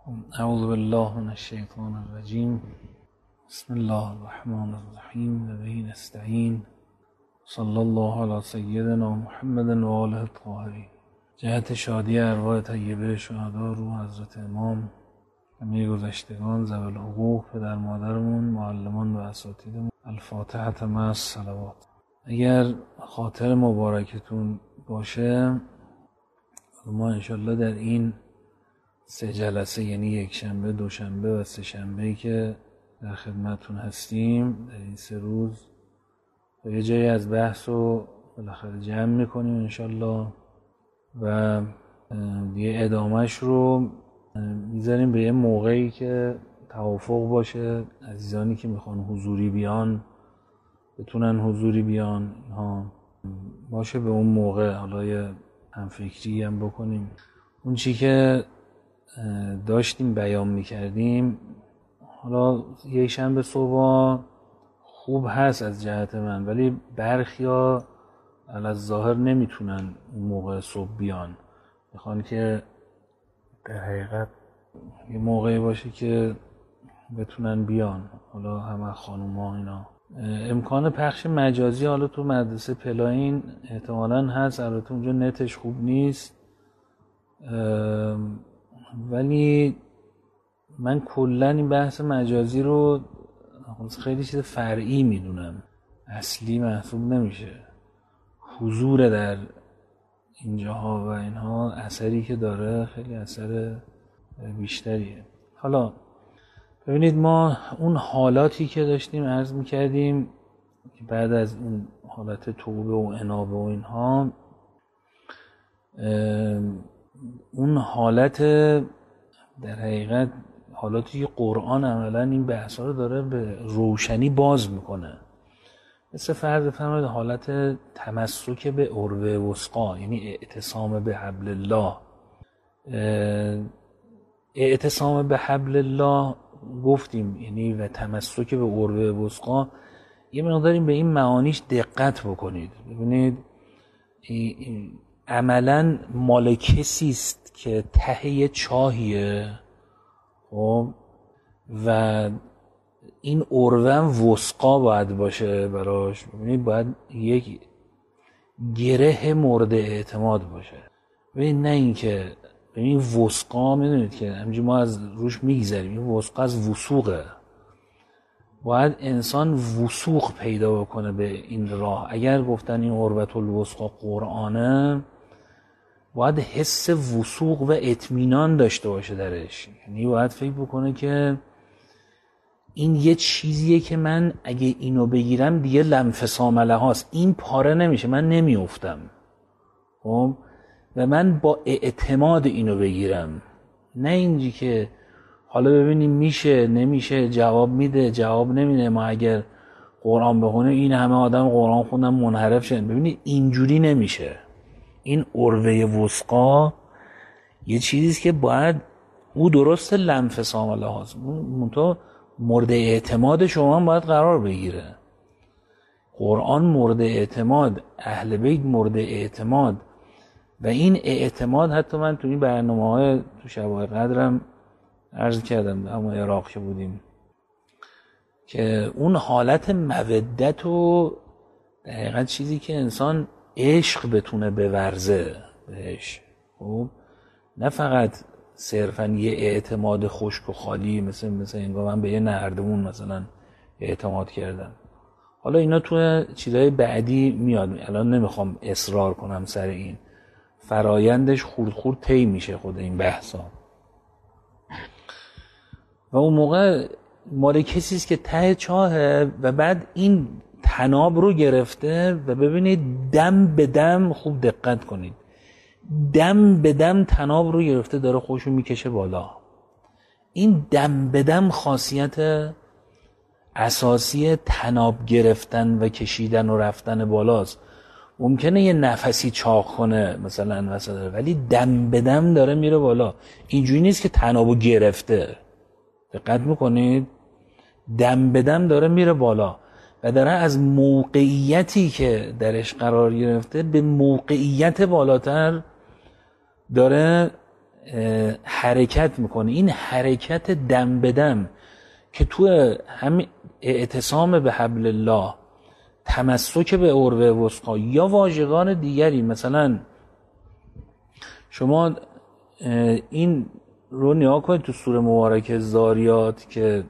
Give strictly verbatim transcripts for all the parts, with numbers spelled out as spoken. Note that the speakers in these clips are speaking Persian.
اعوذ بالله من الشیطان الرجیم. بسم الله الرحمن الرحیم و به نستعین. صلی الله علی سیدنا محمد و آله الطاهرین. جهت شادی ارواح طیبه شهدا روح حضرت امام، همه گذشتگان، ذوی الحقوق، پدر مادرمون، معلمان و اساتیدمون. الفاتحه مع الصلوات. اگر خاطر مبارکتون باشه، ما انشالله در این سه جلسه، یعنی یک شنبه، دوشنبه و سه شنبه‌ای که در خدمتون هستیم، در این سه روز و یه جایی از بحث رو بالاخره جمع میکنیم انشالله و یه ادامهش رو میذاریم به یه موقعی که توافق باشه، عزیزانی که میخوان حضوری بیان بتونن حضوری بیان، ها باشه به اون موقع. حالا یه همفکری هم بکنیم. اون چی که داشتیم بیان میکردیم، حالا یک شنبه صبح خوب هست از جهت من، ولی برخیا علی‌الظاهر نمیتونن اون موقع صبح بیان، میخوان که در حقیقت یه موقعی باشه که بتونن بیان. حالا همه خانوما اینا امکان پخش مجازی حالا تو مدرسه پلاین احتمالاً هست، البته اونجا نتش خوب نیست، ولی من کلا این بحث مجازی رو خیلی چیز فرعی میدونم، اصلی محسوب نمیشه. حضور در اینجاها و اینها اثری که داره خیلی اثر بیشتریه. حالا ببینید، ما اون حالاتی که داشتیم عرض میکردیم که بعد از اون حالت توبه و انابه و اینها، اون حالت در حقیقت حالاتی که قرآن عملا این بحثا رو داره به روشنی باز میکنه، مثل فرض فرمایید حالت تمسک به عروه وثقا، یعنی اعتصام به حبل الله. اعتصام به حبل الله گفتیم یعنی و تمسک به عروه وثقا، یه مقداری به این معانیش دقت بکنید. ببینید عملا مال کسی است که ته چاهیه، خب، و این عروه وثقا باید باشه براش. ببینید باید یک گره مورد اعتماد باشه. ببینید نه این که ببینید وثقا، میدونید که همینجوری ما از روش میگذریم، این وثقا از وثوقه. باید انسان وثوق پیدا بکنه به این راه. اگر گفتن این عروة الوثقا قرآنه، باید حس وثوق و اطمینان داشته باشه درش، یعنی باید فکر بکنه که این یه چیزیه که من اگه اینو بگیرم دیگه لنفسام لهاست، این پاره نمیشه، من نمیافتم، خب، و من با اعتماد اینو بگیرم. نه اینجی که حالا ببینیم میشه نمیشه، جواب میده جواب نمیده، ما اگر قرآن بخونیم این همه آدم قرآن خوندن منحرف شدن. ببینید اینجوری نمیشه. این عروه وثقا یه چیزیست که باید او درست لنفسام لهاست، منتها مورد اعتماد شما باید قرار بگیره. قرآن مورد اعتماد، اهل بیت مورد اعتماد، و این اعتماد حتی من تو این برنامه‌های تو شب‌های قدرم عرض کردم، اما عراق که بودیم، که اون حالت مودت و در حقیقت چیزی که انسان عشق بتونه بورزه بهش، خب، نه فقط صرفاً یه اعتماد خشک و خالی، مثل مثل اینگاه من به یه نردمون مثلا اعتماد کردم. حالا اینا تو چیزهای بعدی میاد، الان نمیخوام اصرار کنم سر این، فرایندش خورد خورد طی میشه خود این بحثا. و اون موقع مال کسیست که ته چاهه و بعد این تناب رو گرفته، و ببینید دم به دم، خوب دقت کنید، دم به دم تناب رو گرفته داره خودشو میکشه بالا. این دم به دم خاصیت اساسی تناب گرفتن و کشیدن و رفتن بالاست. ممکنه یه نفسی چاق کنه مثلا وسط، ولی دم به دم داره میره بالا. اینجوری نیست که تنابو گرفته، دقت میکنید، دم به دم داره میره بالا و داره از موقعیتی که درش قرار گرفته به موقعیت بالاتر داره حرکت میکنه. این حرکت دم به دم که تو همین اعتصام به حبل الله، تمسک به عروه وثقا یا واژگان دیگری، مثلا شما این رو نگاه کنید تو سوره مبارکه زاریات که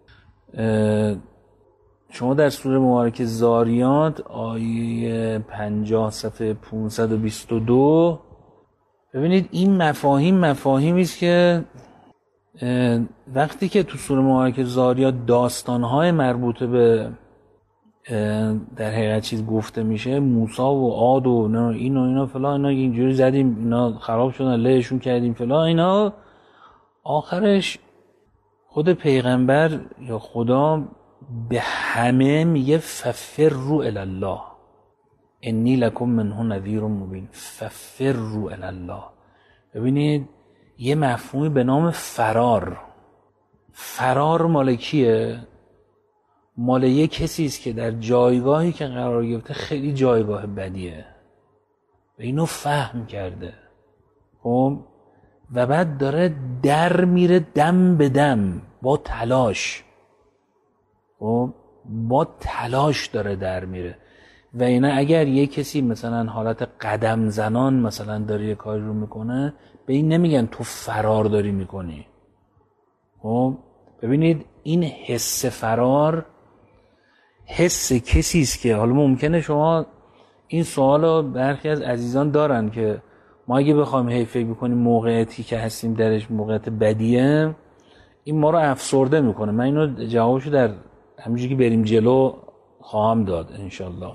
شما در سوره مبارکه زاریات آیه پنجاه صفحه پانصد و بیست و دو ببینید این مفاهیم مفاهیمی است که وقتی که تو سوره مبارکه زاریات داستان‌های مربوطه به در حقیقت چیز گفته میشه، موسی و عاد و این و اینا فلان، اینا اینجوری زدیم اینا خراب شدن لهشون کردیم فلان، اینا آخرش خود پیغمبر یا خدا به همه میگه ففروا الی الله انی لکم منه نذیر مبین. ففروا الی الله. ببینید یه مفهومی به نام فرار. فرار مال کیه؟ مال یه کسی است که در جایگاهی که قرار گرفته خیلی جایگاه بدیه و اینو فهم کرده، خب و بعد داره در میره دم به دم با تلاش، خب با تلاش داره در میره. و اینا اگر یه کسی مثلا حالت قدم زنان مثلا داره یه کاری رو میکنه، به این نمیگن تو فرار داری میکنی. خب ببینید این حس فرار حس کسی است که حالا ممکنه شما این سوالو برخی از عزیزان دارن که ما اگه بخوایم هی فکر بکنیم موقعیتی که هستیم درش موقعیت بدیه، این ما رو افسرده میکنه. من اینو جوابشو در همینجوری که بریم جلو خواهم داد انشالله.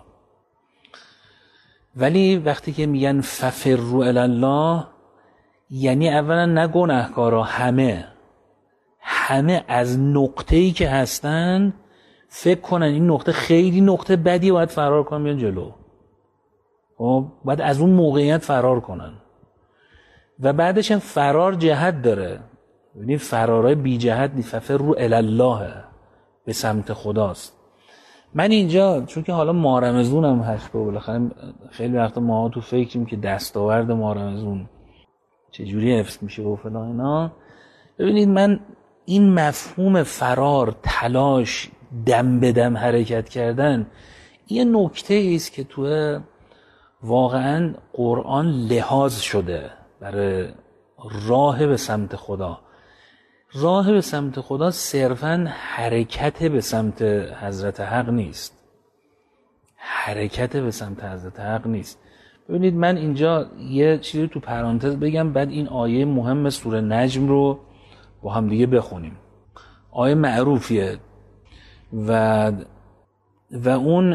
ولی وقتی که میگن ففروا الی الله، یعنی اولا نه گناهکارا، همه همه از نقطه‌ای که هستن فکر کنن این نقطه خیلی نقطه بدی، باید فرار کنن بیان جلو، خب باید از اون موقعیت فرار کنن. و بعدش هم فرار جهت داره. ببینید فرارای بی جهت نیست، ففروا الی الله، به سمت خداست. من اینجا چون که حالا ماه رمضون هم هست، بالاخره خیلی وقتا ما تو فکریم که دستاورد ماه رمضون چجوری حفظ میشه و فلان اینا. ببینید من این مفهوم فرار، تلاش، دم به دم حرکت کردن، یه نکته است که تو واقعا قرآن لحاظ شده برای راه به سمت خدا. راه به سمت خدا صرفاً حرکت به سمت حضرت حق نیست. حرکت به سمت حضرت حق نیست. ببینید من اینجا یه چیزی تو پرانتز بگم، بعد این آیه مهم سوره نجم رو با هم دیگه بخونیم. آیه معروفیه و و اون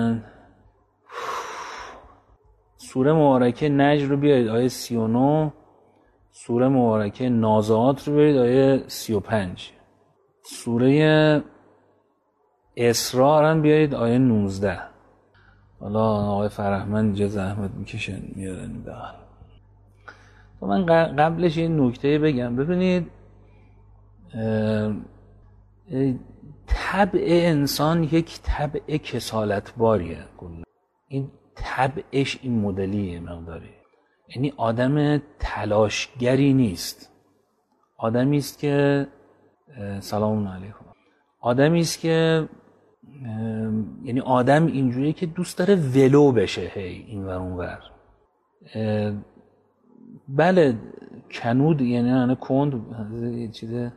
سوره مبارکه نجم رو بیارید آیه سی و نه، سوره مبارکه نازعات رو بیارید آیه سی و پنج، سوره اسراء رو بیارید آیه نوزده. حالا آقای فرهمند اینجا زحمت میکشن میارن بغل. تو من قبلش این نکته بگم. ببینید طبع انسان یک طبع کسالت باریه. این طبعش این مدلیه مقداری. یعنی آدم تلاشگری نیست. آدمی است که سلام علیکم. آدمی است که یعنی آدم اینجوریه که دوست داره ولو بشه هی این ور اون ور. بله کنود یعنی نه کند یه چیزه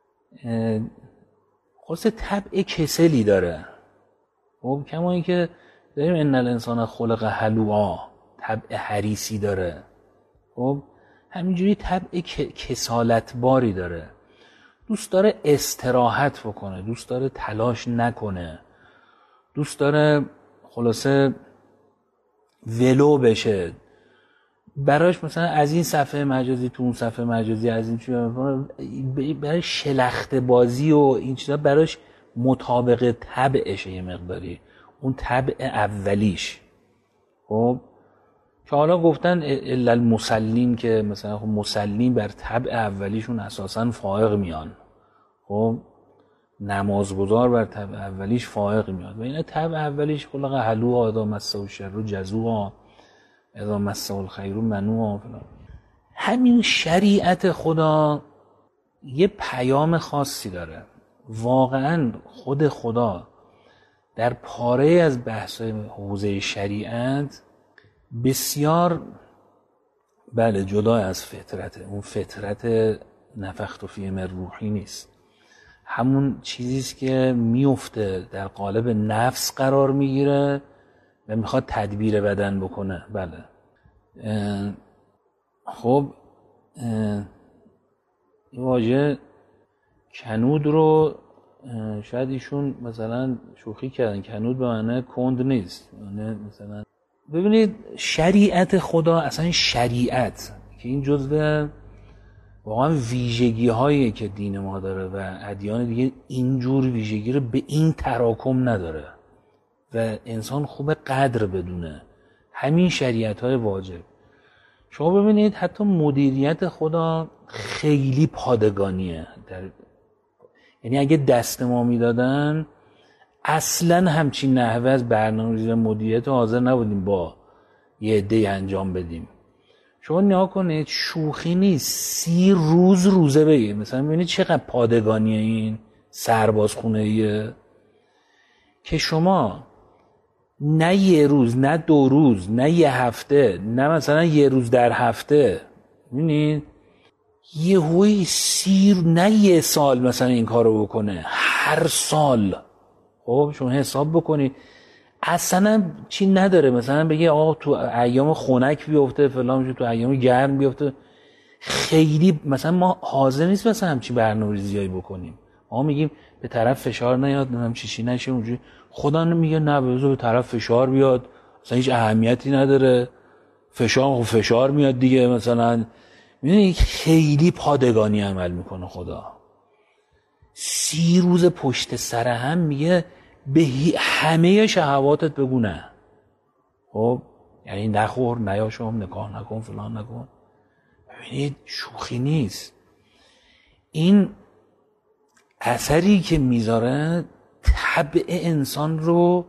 خاصه طبع کسلی داره. خب کما این که داریم ان الانسان خلق هلوعا، طبع حریصی داره. خب همینجوری طبع کسالت باری داره. دوست داره استراحت بکنه، دوست داره تلاش نکنه، دوست داره خلاصه ولو بشه. براش مثلا از این صفحه مجازی تو اون صفحه مجازی از این چیزا برای شلخت بازی و این چیزا براش مطابق طبعشه یه مقداری، اون طبع اولیش. خب که حالا گفتن الا المسلین که مثلا خب مسلین بر طبع اولیشون اساسا فائق میان. خب نمازگزار بر طبع اولیش فائق میاد و این طبع اولیش خلق هلوعا اذا مسه الشر جزوعا اذا مسه الخیر منوعا فلان. همین شریعت خدا یه پیام خاصی داره. واقعا خود خدا در پاره از بحث‌های حوزه شریعت بسیار بله جدا از فطرته. اون فطرت نفخت فیه من روحی نیست، همون چیزیست که میفته در قالب نفس قرار میگیره و میخواد تدبیر بدن بکنه. بله خب این واژه کنود رو شاید ایشون مثلا شوخی کردن، کنود به معنی کند نیست، یعنی مثلا ببینید شریعت خدا اصلا شریعت که این جزء واقعا ویژگی هایی که دین ما داره و ادیان دیگه اینجور ویژگی رو به این تراکم نداره و انسان خوب قدر بدونه همین شریعت های واجب. شما ببینید حتی مدیریت خدا خیلی پادگانیه در... یعنی اگه دست ما میدادن اصلا همچین نحوه از برنامه‌ریزی مدیریت حاضر نبودیم با یه عده انجام بدیم. شما نگاه کنید شوخی نیست، سی روز روزه بگیر مثلا ببینید چقدر پادگانیه این سربازخونه ایه که شما نه یه روز نه دو روز نه یه هفته نه مثلا یه روز در هفته ببینید یه هوی سیر نه یه سال مثلا این کارو بکنه، هر سال. خب شما حساب بکنید اصلا چی نداره مثلا بگه آقا تو ایام خنک بیفته فلان، تو ایام گرم بیفته. خیلی مثلا ما حاضر نیست مثلا همچین برنامه‌ریزیایی بکنیم. ما میگیم به طرف فشار نیاد، نمیدونم چی چی نشه اونجوری. خدا میگه نه بذار به طرف فشار بیاد، مثلا هیچ اهمیتی نداره، فشار فشار میاد دیگه. مثلا میدونی خیلی پادگانی عمل میکنه خدا. سی روز پشت سر هم میگه به همه شهواتت بگو نه. خب یعنی نخور، نیاشم، نکاح نکن، فلان نکن. ببینید شوخی نیست. این اثری که میذاره طبع انسان رو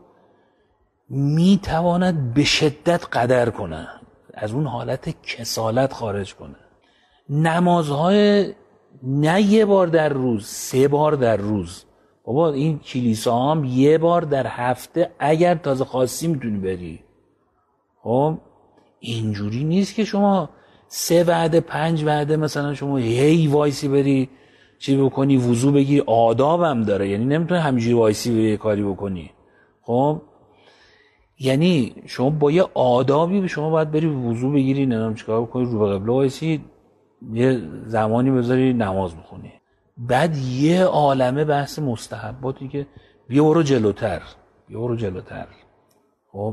میتواند به شدت قدر کنه، از اون حالت کسالت خارج کنه. نمازهای نه یه بار در روز، سه بار در روز. بابا این کلیسا هم یه بار در هفته اگر تازه خاصی میتونی بری. خب اینجوری نیست که شما سه وعده پنج وعده مثلا شما هی وایسی بری چی بکنی، وضو بگیری. آداب هم داره، یعنی نمیتونی همینجوری وایسی بری کاری بکنی. خب یعنی شما با یه آدابی شما باید بری وضو بگیری، نمیدونم چیکار بکنی، رو به قبله وایسی، یه زمانی بذاری نماز بخونی. بعد یه عالمه بحث مستحباتی که بیا برو جلوتر بیا برو جلوتر. خب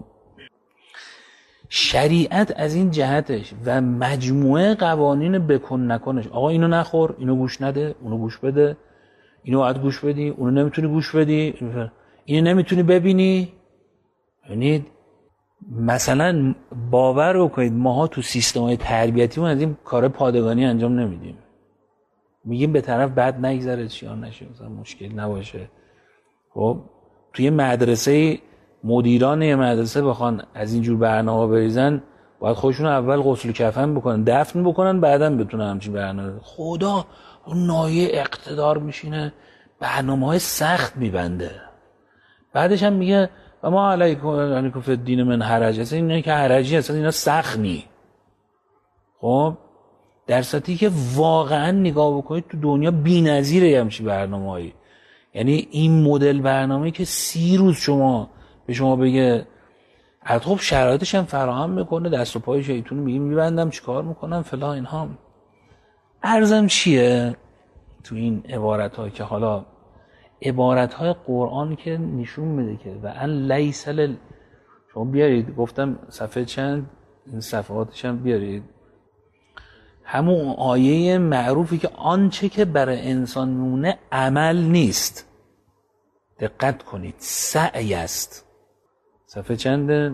شریعت از این جهتش و مجموعه قوانین بکن نکنش، آقا اینو نخور، اینو گوش نده، اونو گوش بده، اینو باید گوش بدی، اونو نمیتونی گوش بدی، اینو نمیتونی ببینی. یعنی مثلا باور بکنید ماها تو سیستم‌های تربیتیمون از این کار پادگانی انجام نمیدیم. میگیم به طرف بد نگذره، چیان نشه، مثلا مشکل نباشه. خب توی مدرسه مدیران یه مدرسه بخوان از اینجور برنامه بریزن باید خودشون اول غسل کفن بکنن، دفن بکنن، بعداً بتونن همچین برنامه. خدا نایه اقتدار میشینه برنامه‌های سخت میبنده، بعدش هم میگه و ما علیکم فی الدین من حرج. اصلا اینا که حرجی اصلا اینا سخت نی. خب در صورتی که واقعا نگاه بکنید تو دنیا بی‌نظیره همچین برنامه‌ای. یعنی این مدل برنامه‌ای که سی روز شما به شما بگه خب شرایطش هم فراهم میکنه، دست و پای شیطون میگه میبندم چیکار میکنم فلان اینها. عرضم چیه تو این عبارت‌ها که حالا عبارت‌های قرآن که نشون میده که و ان لیس لل، شما بیارید گفتم صفحه چند این صفحاتش هم بیارید، همون آیه معروفی که آنچه که برای انسان میمونه عمل نیست. دقت کنید سعی است. صفحه چنده؟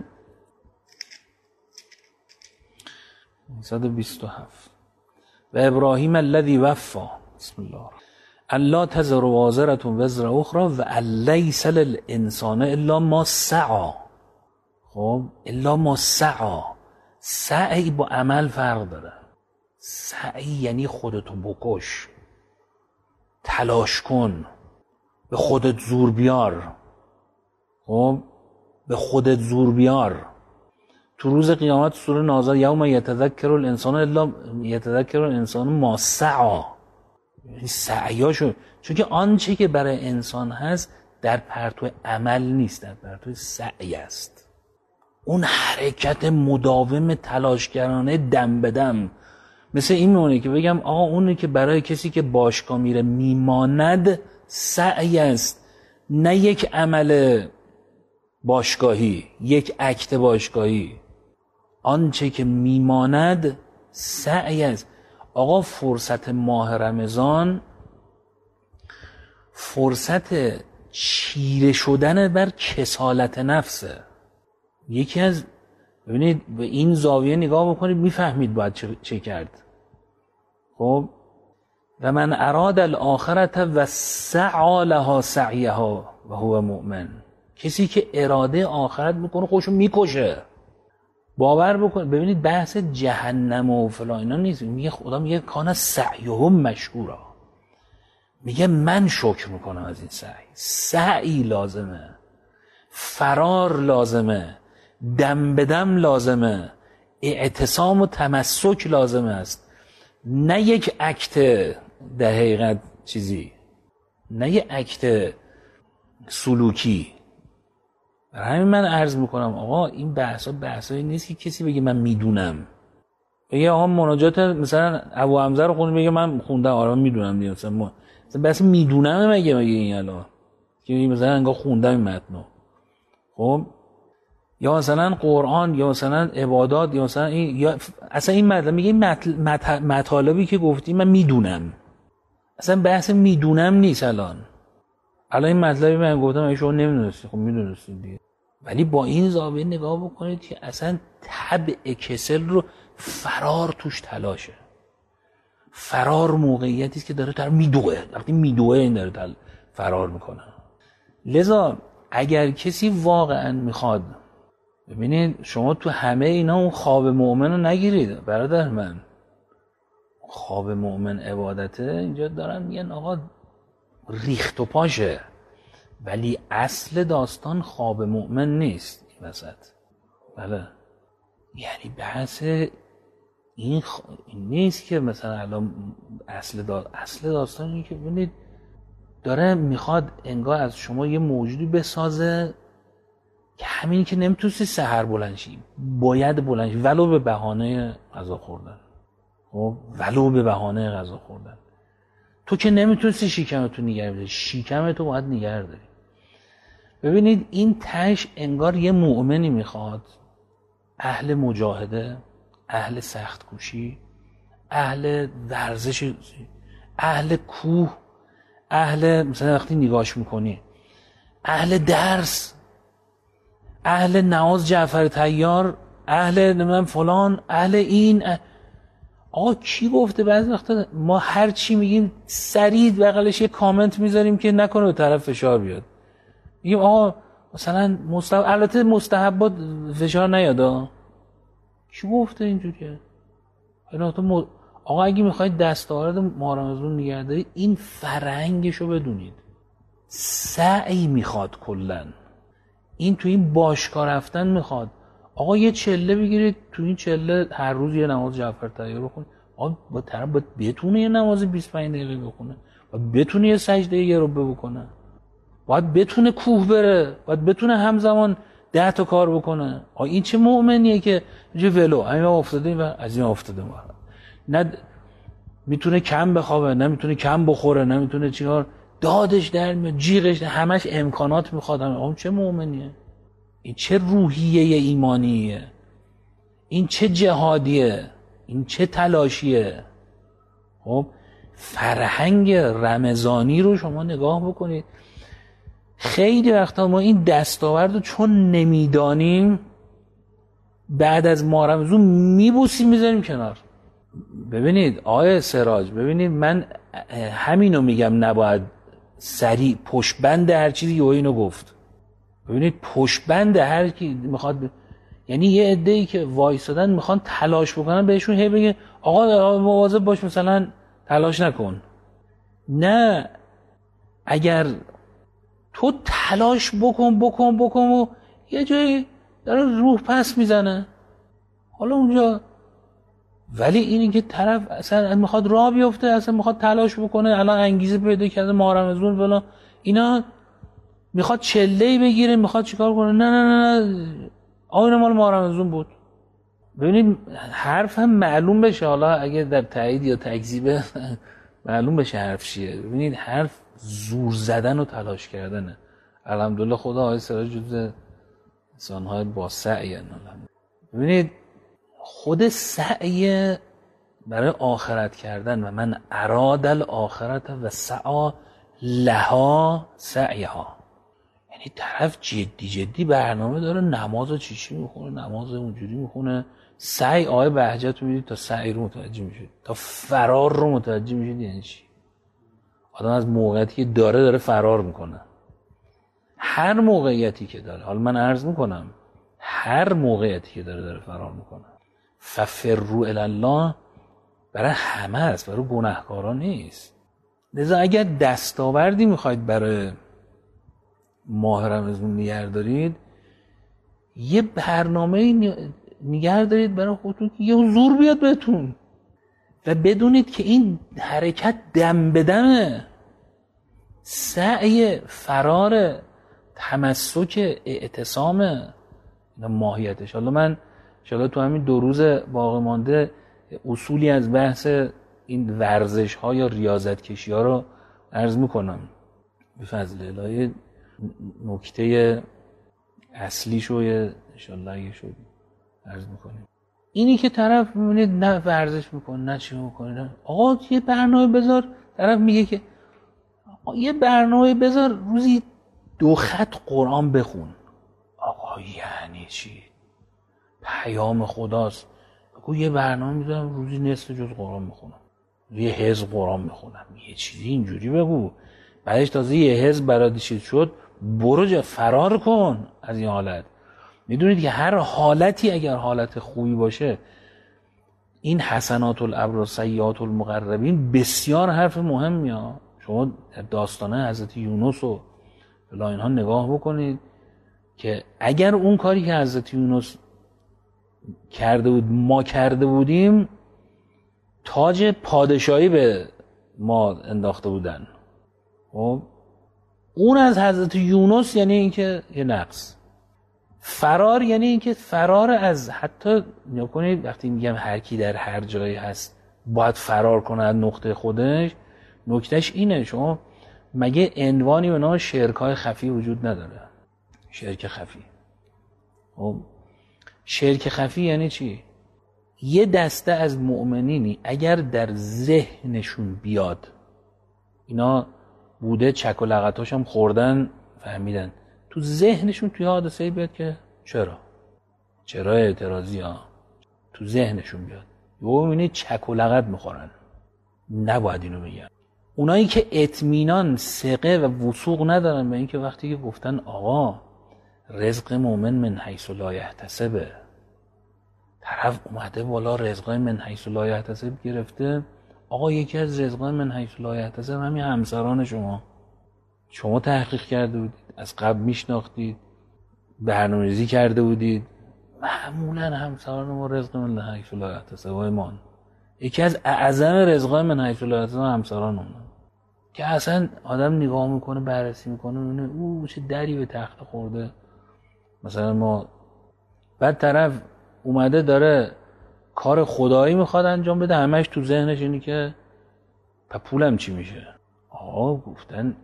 صد و بیست و هفت. و ابراهیم الذی وفا بسم الله الله تزر وازرة وزر اخرى و لیس للانسان الا ما سعی. خب الا ما سعی، سعی با عمل فرق داره. سعی یعنی خودتو بکش، تلاش کن، به خودت زور بیار. خب به خودت زور بیار. تو روز قیامت سوره نازل یوم یتذکر الانسان الا یتذکر الانسان ما سعی، یعنی سعیاشو، چون که آنچه که برای انسان هست در پرتو عمل نیست، در پرتو سعی است. اون حرکت مداوم تلاشگرانه دم به دم، مثل این مونه که بگم آقا اونی که برای کسی که باشگاه میره میماند سعی است، نه یک عمل باشگاهی، یک اکت باشگاهی. آنچه که میماند سعی است. آقا فرصت ماه رمضان فرصت چیره شدن بر کسالت نفسه. یکی از، ببینید به این زاویه نگاه بکنید میفهمید باید چه, چه کرد. خب و من اراد الاخرت و سعی لها سعیها و هو مؤمن، کسی که اراده آخرت میکنه خودشو میکشه. باور بکنید، ببینید بحث جهنم و فلان اینا نیست. میگه خدا میگه کان سعیهم مشکورا، میگه من شکر میکنم از این سعی. سعی لازمه، فرار لازمه، دم به دم لازمه، اعتصام و تمسک لازم است، نه یک اکت در حقیقت چیزی، نه یک اکت سلوکی. برای همین من عرض میکنم آقا این بحثا بحثایی نیست که کسی بگه من میدونم، بگه آقا مناجات مثلا ابو حمزه رو خوندم بگه من خوندم آره میدونم دیگه، مثلا ما مثلا بحث میدونم مگه مگه این الان که مثلا انگار خوندم این متنو. خب یا مثلا قرآن یا مثلا عبادات یا مثلا این یا اصلا این مطلب میگه مطالبی که گفتی من میدونم، اصلا بحث میدونم نیست. الان الان این مطلبی من گفتم اگه شما نمیدونستی خب میدونستی دیگه، ولی با این زاویه نگاه بکنید که اصلا طبع کسل رو فرار توش تلاشه. فرار موقعیتی است که داره در میدوه، وقتی میدوه این داره تل فرار میکنه. لذا اگر کسی واقعا میخواد، ببینید شما تو همه اینا اون خواب مؤمن رو نگیرید برادر من. خواب مؤمن عبادته، اینجا دارن میگن آقا ریخت و پاشه، ولی اصل داستان خواب مؤمن نیست این وسط. بله یعنی بحث این, خ... این نیست که مثلا الان اصل, دا... اصل داستان اینه که ببینید داره میخواد انگار از شما یه موجودی بسازه که همین که نمیتونستی سحر بلند شی باید بلند شی، ولو به بهانه غذا خوردن. خب ولو به بهانه غذا خوردن تو که نمیتونستی شکمتو نگه داری، شکمتو باید نگه داری. ببینید این تش انگار یه مؤمنی میخواد، اهل مجاهده، اهل سخت کوشی، اهل ورزش، اهل کوه، اهل مثلا وقتی نگاش میکنی اهل درس، اهل نواز جعفر طیار، اهل نمیدونم فلان، اهل این اهل... آقا کی گفته بعضی وقتا ما هر چی میگیم سریع بغلش یه کامنت میذاریم که نکنه به طرف فشار بیاد. میگیم آقا مثلا مستحب، البته مستحبات فشار نیادا. کی گفته اینجوریه؟ م... آقا اگه میخواید دستاورد ماه رمضان نگه داری این فرهنگشو بدونید. سعی میخواد کلن. این تو این باشگاه رفتن میخواد. آقا یه چله بگیرید، تو این چله هر روز یه نماز جعفر طیار بخونید. آقا با طرف باید بتونه یه نماز بیست و پنج دقیقه بخونه، باید بتونه یه سجده یه ربع بکنه، باید بتونه کوه بره، باید بتونه همزمان ده تا کار بکنه. آقا این چه مؤمنیه که جو ولو همین افتاده و از این افتاده ما نه میتونه کم بخوابه، نه میتونه کم بخوره، نه میتونه چیکار، دادش در میاد، جیغش در، همش امکانات میخواد. آقا چه مؤمنیه؟ این چه روحیه ایمانیه؟ این چه جهادیه؟ این چه تلاشیه؟ خب فرهنگ رمضانی رو شما نگاه بکنید. خیلی وقتا ما این دستاورد رو چون نمیدانیم بعد از ماه رمضان میبوسیم میذاریم کنار. ببینید آقای سراج، ببینید من همینو میگم، نباید سریع پشت بند هر چیزی یه اینو گفت. ببینید پشت بند هر کی میخواد ب... یعنی یه عده‌ای که وایسادن میخوان تلاش بکنن بهشون هی بگه آقا مواظب باش مثلا تلاش نکن. نه، اگر تو تلاش بکن بکن بکن و یه جایی داره روح پس میزنه حالا اونجا، ولی اینی که طرف اصلا میخواد راه بیفته، اصلا میخواد تلاش بکنه، الان انگیزه پیدا کرده ماه رمضان فلان اینا، میخواد چله‌ای بگیره، میخواد چیکار کنه، نه نه نه نه آینه مال ماه رمضان بود. ببینید حرف هم معلوم بشه، حالا اگه در تایید یا تکذیب معلوم بشه حرف چیه. ببینید حرف زور زدن و تلاش کردنه. الحمدلله خدا آقای سراج جزء انسان‌های با سعی. ببینید خود سعی برای آخرت کردن و من اراد الاخرت و سعی لها سعیها، یعنی طرف جدی جدی برنامه داره، نماز چی چی میخونه، نماز اونجوری میخونه، سعی آیه بهجت رو میدید تا سعی رو متوجه میشید، تا فرار رو متوجه میشید. یعنی چی؟ آدم از موقعیتی که داره داره فرار میکنه. هر موقعیتی که داره، حالا من عرض میکنم هر موقعیتی که داره داره فرار میکنه. ففروا الی الله برای همه است، برای گناهکاران نیست. لذا اگر دستاوردی میخواید برای ماه رمضان نگه دارید، یه برنامه نگه دارید برای خودتون که یه حضور بیاد بهتون و بدونید که این حرکت دم به دمه، سعی فرار، تمسک، اعتصام ماهیتش. حالا من انشاءالله تو همین دو روز باقی مانده اصولی از بحث این ورزش ها یا ریاضت کشی ها رو عرض میکنم به فضل الهی. نکته اصلی شو انشاءالله اگه شد عرض میکنیم. اینی که طرف میبینید نه ورزش میکنه نه چی میکنه، آقا یه برنامه بذار. طرف میگه که یه برنامه بذار روزی دو خط قرآن بخون. آقا یعنی چی؟ پیام خداست. بگو یه برنامه میذارم روزی نصف جز قرآن میخونم، یه حزب قرآن میخونم، یه چیزی اینجوری بگو. بعدش تازه یه حزب برات چیز شد، برو جا فرار کن از این حالت. میدونید که هر حالتی اگر حالت خوبی باشه، این حسنات الابرار سیئات المقربین بسیار حرف مهمیه. شما داستانه حضرت یونس و فلا اینها نگاه بکنید که اگر اون کاری که حضرت یونس کرده بود ما کرده بودیم، تاج پادشاهی به ما انداخته بودن. خب اون از حضرت یونس یعنی اینکه یه نقص. فرار یعنی اینکه فرار از، حتی نکنید وقتی میگم هر کی در هر جایی هست باید فرار کنه از نقطه خودش، نکتهش اینه شما مگه عنوانی به نام شرکای خفی وجود نداره؟ شرک خفی. خب شرک خفی یعنی چی؟ یه دسته از مؤمنینی اگر در ذهنشون بیاد، اینا بوده چک و لغتاش هم خوردن فهمیدن، تو ذهنشون توی حادثه بیاد که چرا؟ چرا اعتراضی ها؟ تو ذهنشون بیاد یهو میبینید چک و لغت میخورن، نباید اینو بگن. اونایی که اطمینان، ثقه و وثوق ندارن به اینکه وقتی که گفتن آقا رزق مومن من حیث لا یحتسبه، طرف اومده بالا رزقای من حیث لا یحتسب گرفته، آقا یکی از رزقای من حیث لا یحتسب همین همسران شما شما تحقیق کرده بودید، از قبل میشناختید، برنامه‌ریزی کرده بودید. معمولا همسران ما رزق من حیث لا یحتسب ایمان، یکی از اعظم رزقای من حیث لا یحتسب همسران اون که اصلا آدم نگاه میکنه بررسی میکنه میبینه او چه دری به تخت خورده. مثلا ما بعد طرف اومده داره کار خدایی میخواد انجام بده، همش تو ذهنش اینی که پولم چی میشه. آقا گفتن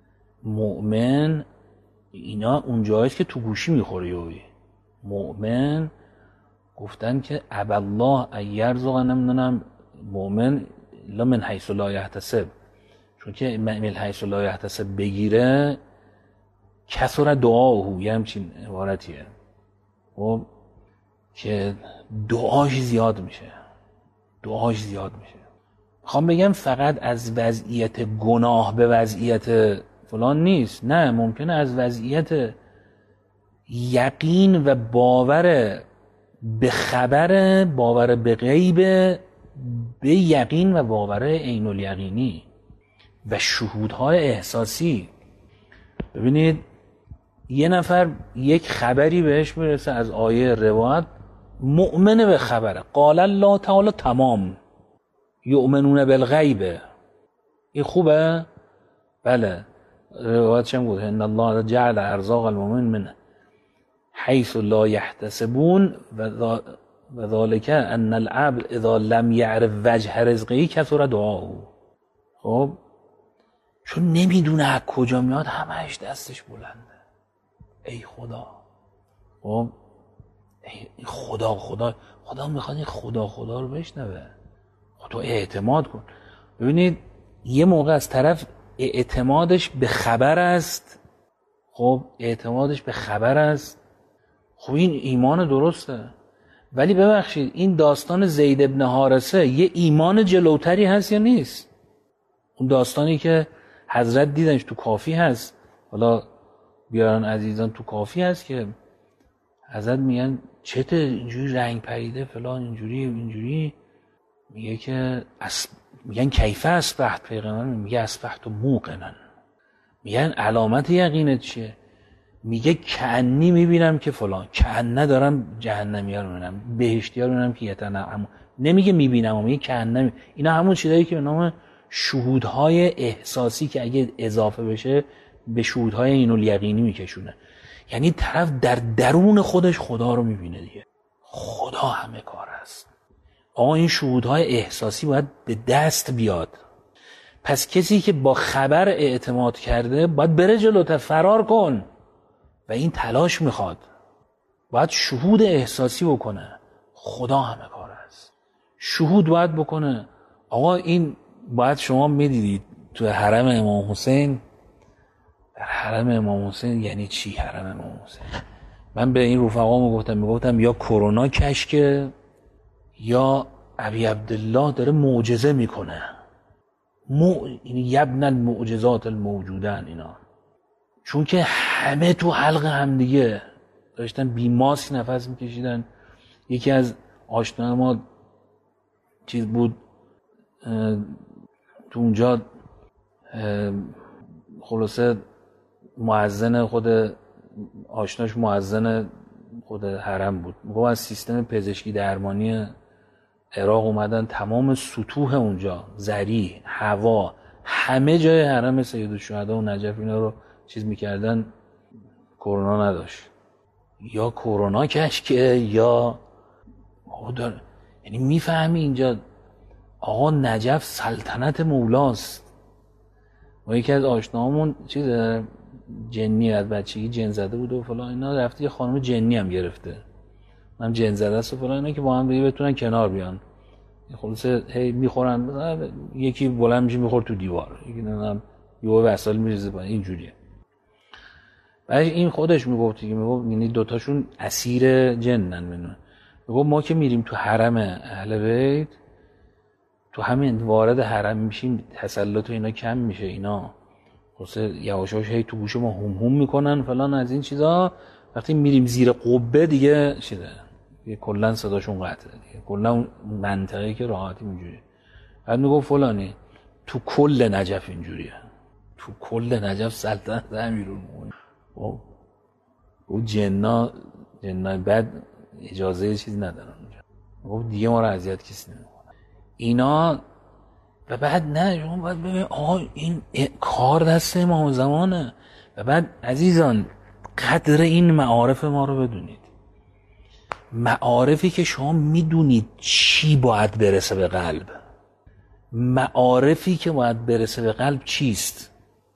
مؤمن اینا اونجاییست که تو گوشی میخوری یوی. مؤمن گفتن که ابالله ایرزق نمیدونم مؤمن لا من حیث لا یحتسب، چون که من حیث لا یحتسب بگیره کثر دعاهو، یه همچین عبارتیه. خب که دعاش زیاد میشه، دعاش زیاد میشه. میخوام بگم فقط از وضعیت گناه به وضعیت فلان نیست، نه، ممکنه از وضعیت یقین و باور به خبر باور به غیب، به یقین و باور عین الیقینی و شهودهای احساسی. ببینید یه نفر یک خبری بهش میرسه از آیه روایت، مؤمنه به خبره، قال الله تعالی تمام یؤمنون بالغیب، این خوبه؟ بله. روایت چم گفت ان الله جعل ارزاق المؤمن من حیث لا یحتسبون و ذالک ان العبد اذا لم یعرف وجه رزقه کثر دعاءه. خب چون نمیدونه از کجا میاد همهش دستش بلنده. ای خدا، خب ای خدا خدا خدا میخواد این خدا خدا رو بشنوه. خدا اعتماد کن. ببینید یه موقع از طرف اعتمادش به خبر است، خب اعتمادش به خبر است، خب این ایمان درسته. ولی ببخشید این داستان زید ابن حارثه یه ایمان جلوتری هست یا نیست؟ اون داستانی که حضرت دیدنش تو کافی هست، حالا بیارن عزیزان تو کافی هست که حضرت میگن چته اینجوری رنگ پریده فلان اینجوری اینجوری، میگه که اس... میگن کیفه اصبحت، پیغمبر میگه اصبحت موقنن، میگن علامت یقینت چیه؟ میگه کعنی میبینم که فلان، کعنه دارم جهنمی ها رو میبینم، بهشتی ها رو میبینم که یتنعم، نمیگه میبینم، میگه کعنه. اینا همون چیزایی که به نام شهودهای احساسی که اگه اضافه بشه به شهودهای عین الیقینی میکشونه. یعنی طرف در درون خودش خدا رو میبینه دیگه. خدا همه کار است. آقا این شهودهای احساسی باید به دست بیاد. پس کسی که با خبر اعتماد کرده باید بره جلوتر، فرار کن، و این تلاش میخواد. باید شهود احساسی بکنه. خدا همه کار است. شهود باید بکنه. آقا این باید شما میدیدید تو حرم امام حسین. در حرم امام حسین یعنی چی حرم امام حسین؟ من به این رفقا میگفتم میگفتم یا کرونا کشکه یا ابی عبدالله داره معجزه میکنه. مو... یبن المعجزات الموجودن اینا. چون که همه تو حلق هم دیگه داشتن بی ماسک نفس میکشیدن. یکی از آشنا ما چیز بود تو اونجا، خلاصه مؤذن خود آشناش مؤذن خود حرم بود، میگه از سیستم پزشکی درمانی عراق اومدن تمام سطوح اونجا، زری، هوا، همه جای حرم سیدالشهدا و نجف اینا رو چیز میکردن، کرونا نداشت. یا کرونا کشکه یا دار... یعنی میفهمی اینجا آقا نجف سلطنت مولاست. و یکی از آشناهامون چیز جنی از بچگی جن زده بود و فلان اینا، رفته یه خانم جنی هم گرفته، من جن زده است و فلان اینا، که با هم دیگه بتونن کنار بیان. خلاصه هی میخورن، یکی بلند میشه میخور تو دیوار، یکی نمیدونم یه وسایل میریزه پایین، اینجوریه. بعد این خودش میگفت که میگفت یعنی دوتاشون اسیر جنن. منو میگفت ما که میریم تو حرم اهل بیت، تو همین وارد حرم میشیم تسلط اینا کم میشه، اینا خلاصه یواشاش هی تو گوش ما هم هم میکنن فلان از این چیزا. وقتی میریم زیر قبه دیگه شده دیگه کلا صداشون قطعه دیگه، کلا منطقه‌ای که راحتی اینجوریه. بعد میگفت فلانی تو کل نجف اینجوریه، تو کل نجف سلطنت امیرالمومنین. او او جنا جنا بعد اجازه چیز ندارن اونجا. میگفت دیگه ما رو اذیت کسی نمیکنه اینا. و بعد نه شما باید ببین آقا این کار دست امام زمانه. و بعد عزیزان قدر این معارف ما رو بدونید، معارفی که شما میدونید چی باید برسه به قلب، معارفی که باید برسه به قلب چیست.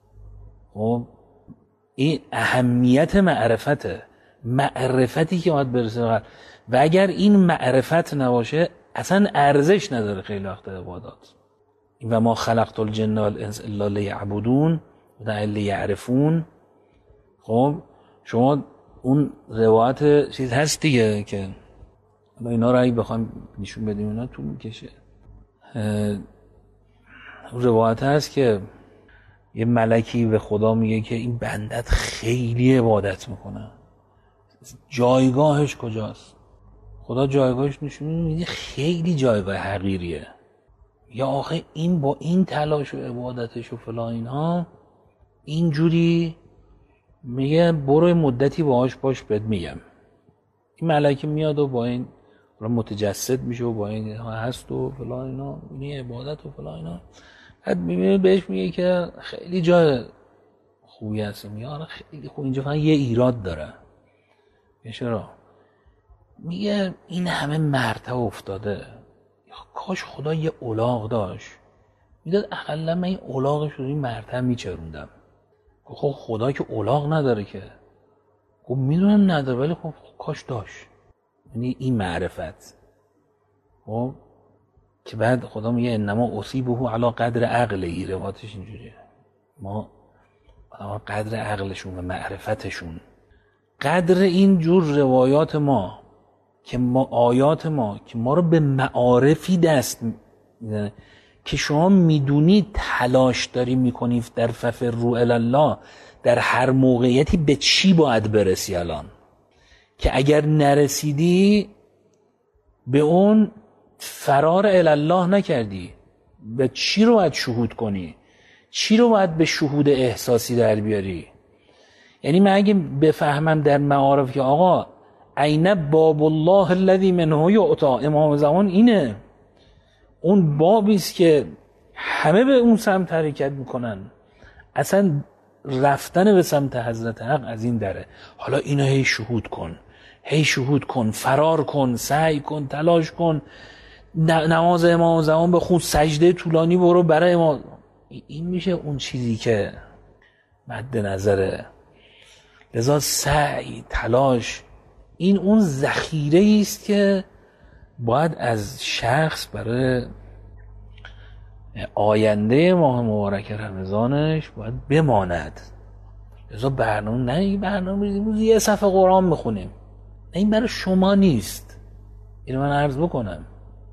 خب این اهمیت معرفته، معرفتی که باید برسه به قلب. و اگر این معرفت نباشه اصلا ارزش نداره خیلی وقت عبادات. و ما خلقت الجن والانس الا لیعبدون و لیعرفون. خب شما اون روایت چیز هست دیگه که اینا رو اگه بخوایم نشون بدیم اینا طول میکشه. روایت هست که یه ملکی به خدا میگه که این بندت خیلی عبادت میکنه، جایگاهش کجاست؟ خدا جایگاهش نشون میده خیلی جایگاه حقیریه. یا آخه این با این تلاش و عبادتش و فلان اینها اینجوری میگه برو مدتی باهاش باش بهت میگم. این ملائکه میاد و با این متجسد میشه و با این هست و فلان اینا، این عبادت و فلان اینا. بعد میبینه بهش میگه که خیلی جای خوبی هست. میگه آره خیلی خوب، اینجا فقط یه ایراد داره. چرا؟ میگه این همه مرتبه افتاده، کاش خدا یه الاغ داشت میداد اقلا من این الاغش رو این مرتبه میچروندم. خب خدا که الاغ نداره که. خب میدونم نداره ولی خب کاش داشت. یعنی این معرفت. خب که بعد خدا میگه انما اصیبه علی قدر عقله. روایتش اینجوریه، ما قدر عقلشون و معرفتشون، قدر این جور روایات ما که ما آیات ما که ما رو به معارفی دست میدن که شما میدونی تلاش داری میکنی در ففروا الی الله، در هر موقعیتی به چی باید برسی الان، که اگر نرسیدی به اون فرار الی الله نکردی، به چی رو باید شهود کنی، چی رو باید به شهود احساسی در بیاری. یعنی من اگه بفهمم در معارف که آقا عین باب الله الذی منه یعطی، امام زمان اینه، اون بابی است که همه به اون سمت حرکت میکنن، اصلا رفتن به سمت حضرت حق از این دره. حالا اینو هی شهود کن، هی شهود کن، فرار کن، سعی کن، تلاش کن، نماز امام زمان بخون، سجده طولانی برو برای امام. این میشه اون چیزی که مد نظره. لذا سعی، تلاش، این اون ذخیره است که باید از شخص برای آینده ماه مبارک رمضانش باید بماند. لذا برنامه نه این برنامه روز یه صفحه قرآن میخونیم، نه این برای شما نیست. اینو من عرض بکنم،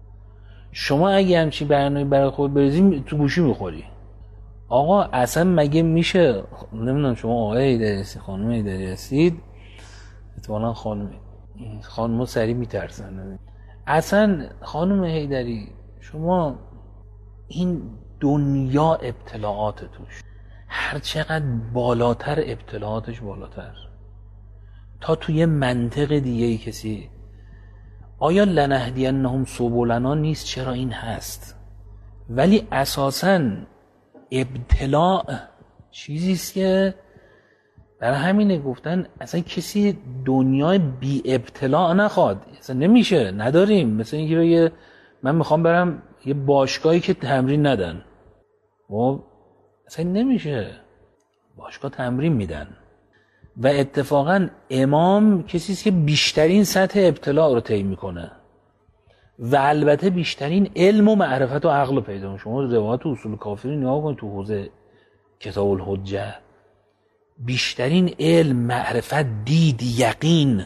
شما اگه همچی برنامه برای خود بریزیم تو گوشی میخوری. آقا اصلا مگه میشه، نمیدونم شما آقای ایدری هستید خانم ایدری هستید، اتفاقا خانم خانم سریع میترسن. اصلا خانم ایدری شما این دنیا ابتلاعات توش هر چقدر بالاتر ابتلاعاتش بالاتر، تا توی منطق دیگه ای کسی آیا لنهدینهم سبلنا نیست؟ چرا این هست، ولی اساساً ابتلاع چیزیست که برای همینه گفتن اصلا کسی دنیای بی ابتلاع نخواد، اصلا نمیشه، نداریم. مثلا اینکه بگه من میخوام برم یه باشگاهی که تمرین ندن، و اصلا نمیشه، باشگاه تمرین میدن. و اتفاقا امام کسیست که بیشترین سطح ابتلاع رو طی میکنه و البته بیشترین علم و معرفت و عقل رو پیدا میکنه. شما روایات اصول کافی رو نگاه کنید تو حوزه کتاب الحجه، بیشترین علم، معرفت، دید، یقین.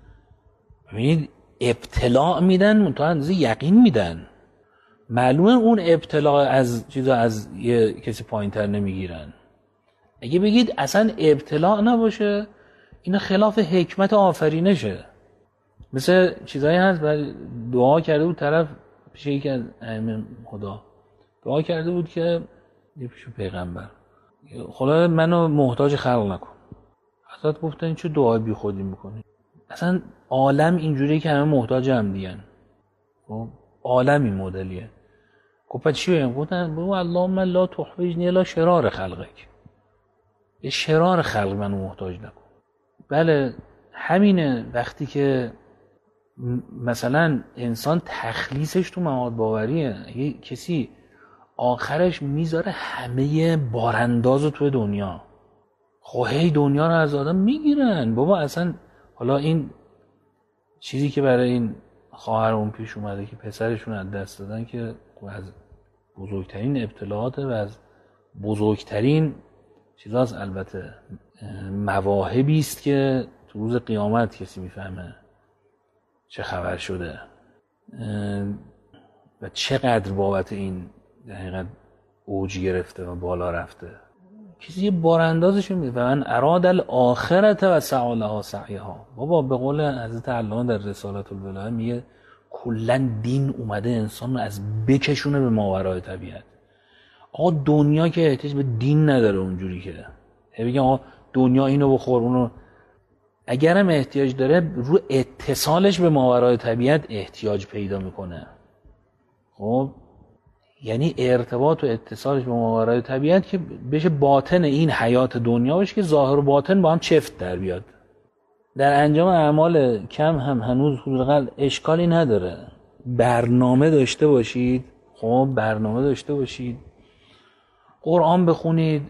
ببینید ابتلاع میدن منتها اندازه یقین میدن. معلومه اون ابتلاع از چیزا از یه کسی پایین‌تر نمیگیرن. اگه بگید اصلا ابتلاع نباشه، اینا خلاف حکمت آفرینشه. مثل چیزایی هست بعد دعا کرده بود طرف پیش یکی از ائمه خدا، دعا کرده بود که یه پیش پیغمبر خدا منو محتاج خلق نکن. حضرت گفتن چه دعای بی خودی میکنی؟ اصلا عالم اینجوریه که همه محتاج هم دیگن. خب عالم این مدلیه. گفت چی بگم؟ گفتن بگو اللهم لا تحوجنی الی شرار خلقک، به شرار خلق منو محتاج نکن. بله همینه. وقتی که مثلا انسان تخلیصش تو معاد باوریه، یه کسی آخرش میذاره همه باراندازو تو دنیا، خب هی دنیا رو از آدم میگیرن. بابا اصلا حالا این چیزی که برای این خواهرمون پیش اومده که پسرشون از دست دادن که از بزرگترین ابتلاعات و از بزرگترین چیزاست. البته مواهبی است که تو روز قیامت کسی میفهمه چه خبر شده و چقدر بابت این در حقیقت اوج گرفته و بالا رفته. کسی یه باراندازش میده و من اراد الاخرت و سعی لها سعیها. بابا به قول حضرت علامه در رسالت الولایه میگه کلا دین اومده انسان رو از بکشونه به ماورای طبیعت. آقا دنیا که احتیاج به دین نداره اونجوری که بگم آقا دنیا اینو بخور اونو، اگرم احتیاج داره رو اتصالش به ماورای طبیعت احتیاج پیدا میکنه. خب یعنی ارتباط و اتصالش به ماورای طبیعت که بشه باطن این حیات دنیا باشه که ظاهر و باطن با هم چفت در بیاد. در انجام اعمال کم هم هنوز حداقل اشکالی نداره برنامه داشته باشید. خب برنامه داشته باشید، قرآن بخونید،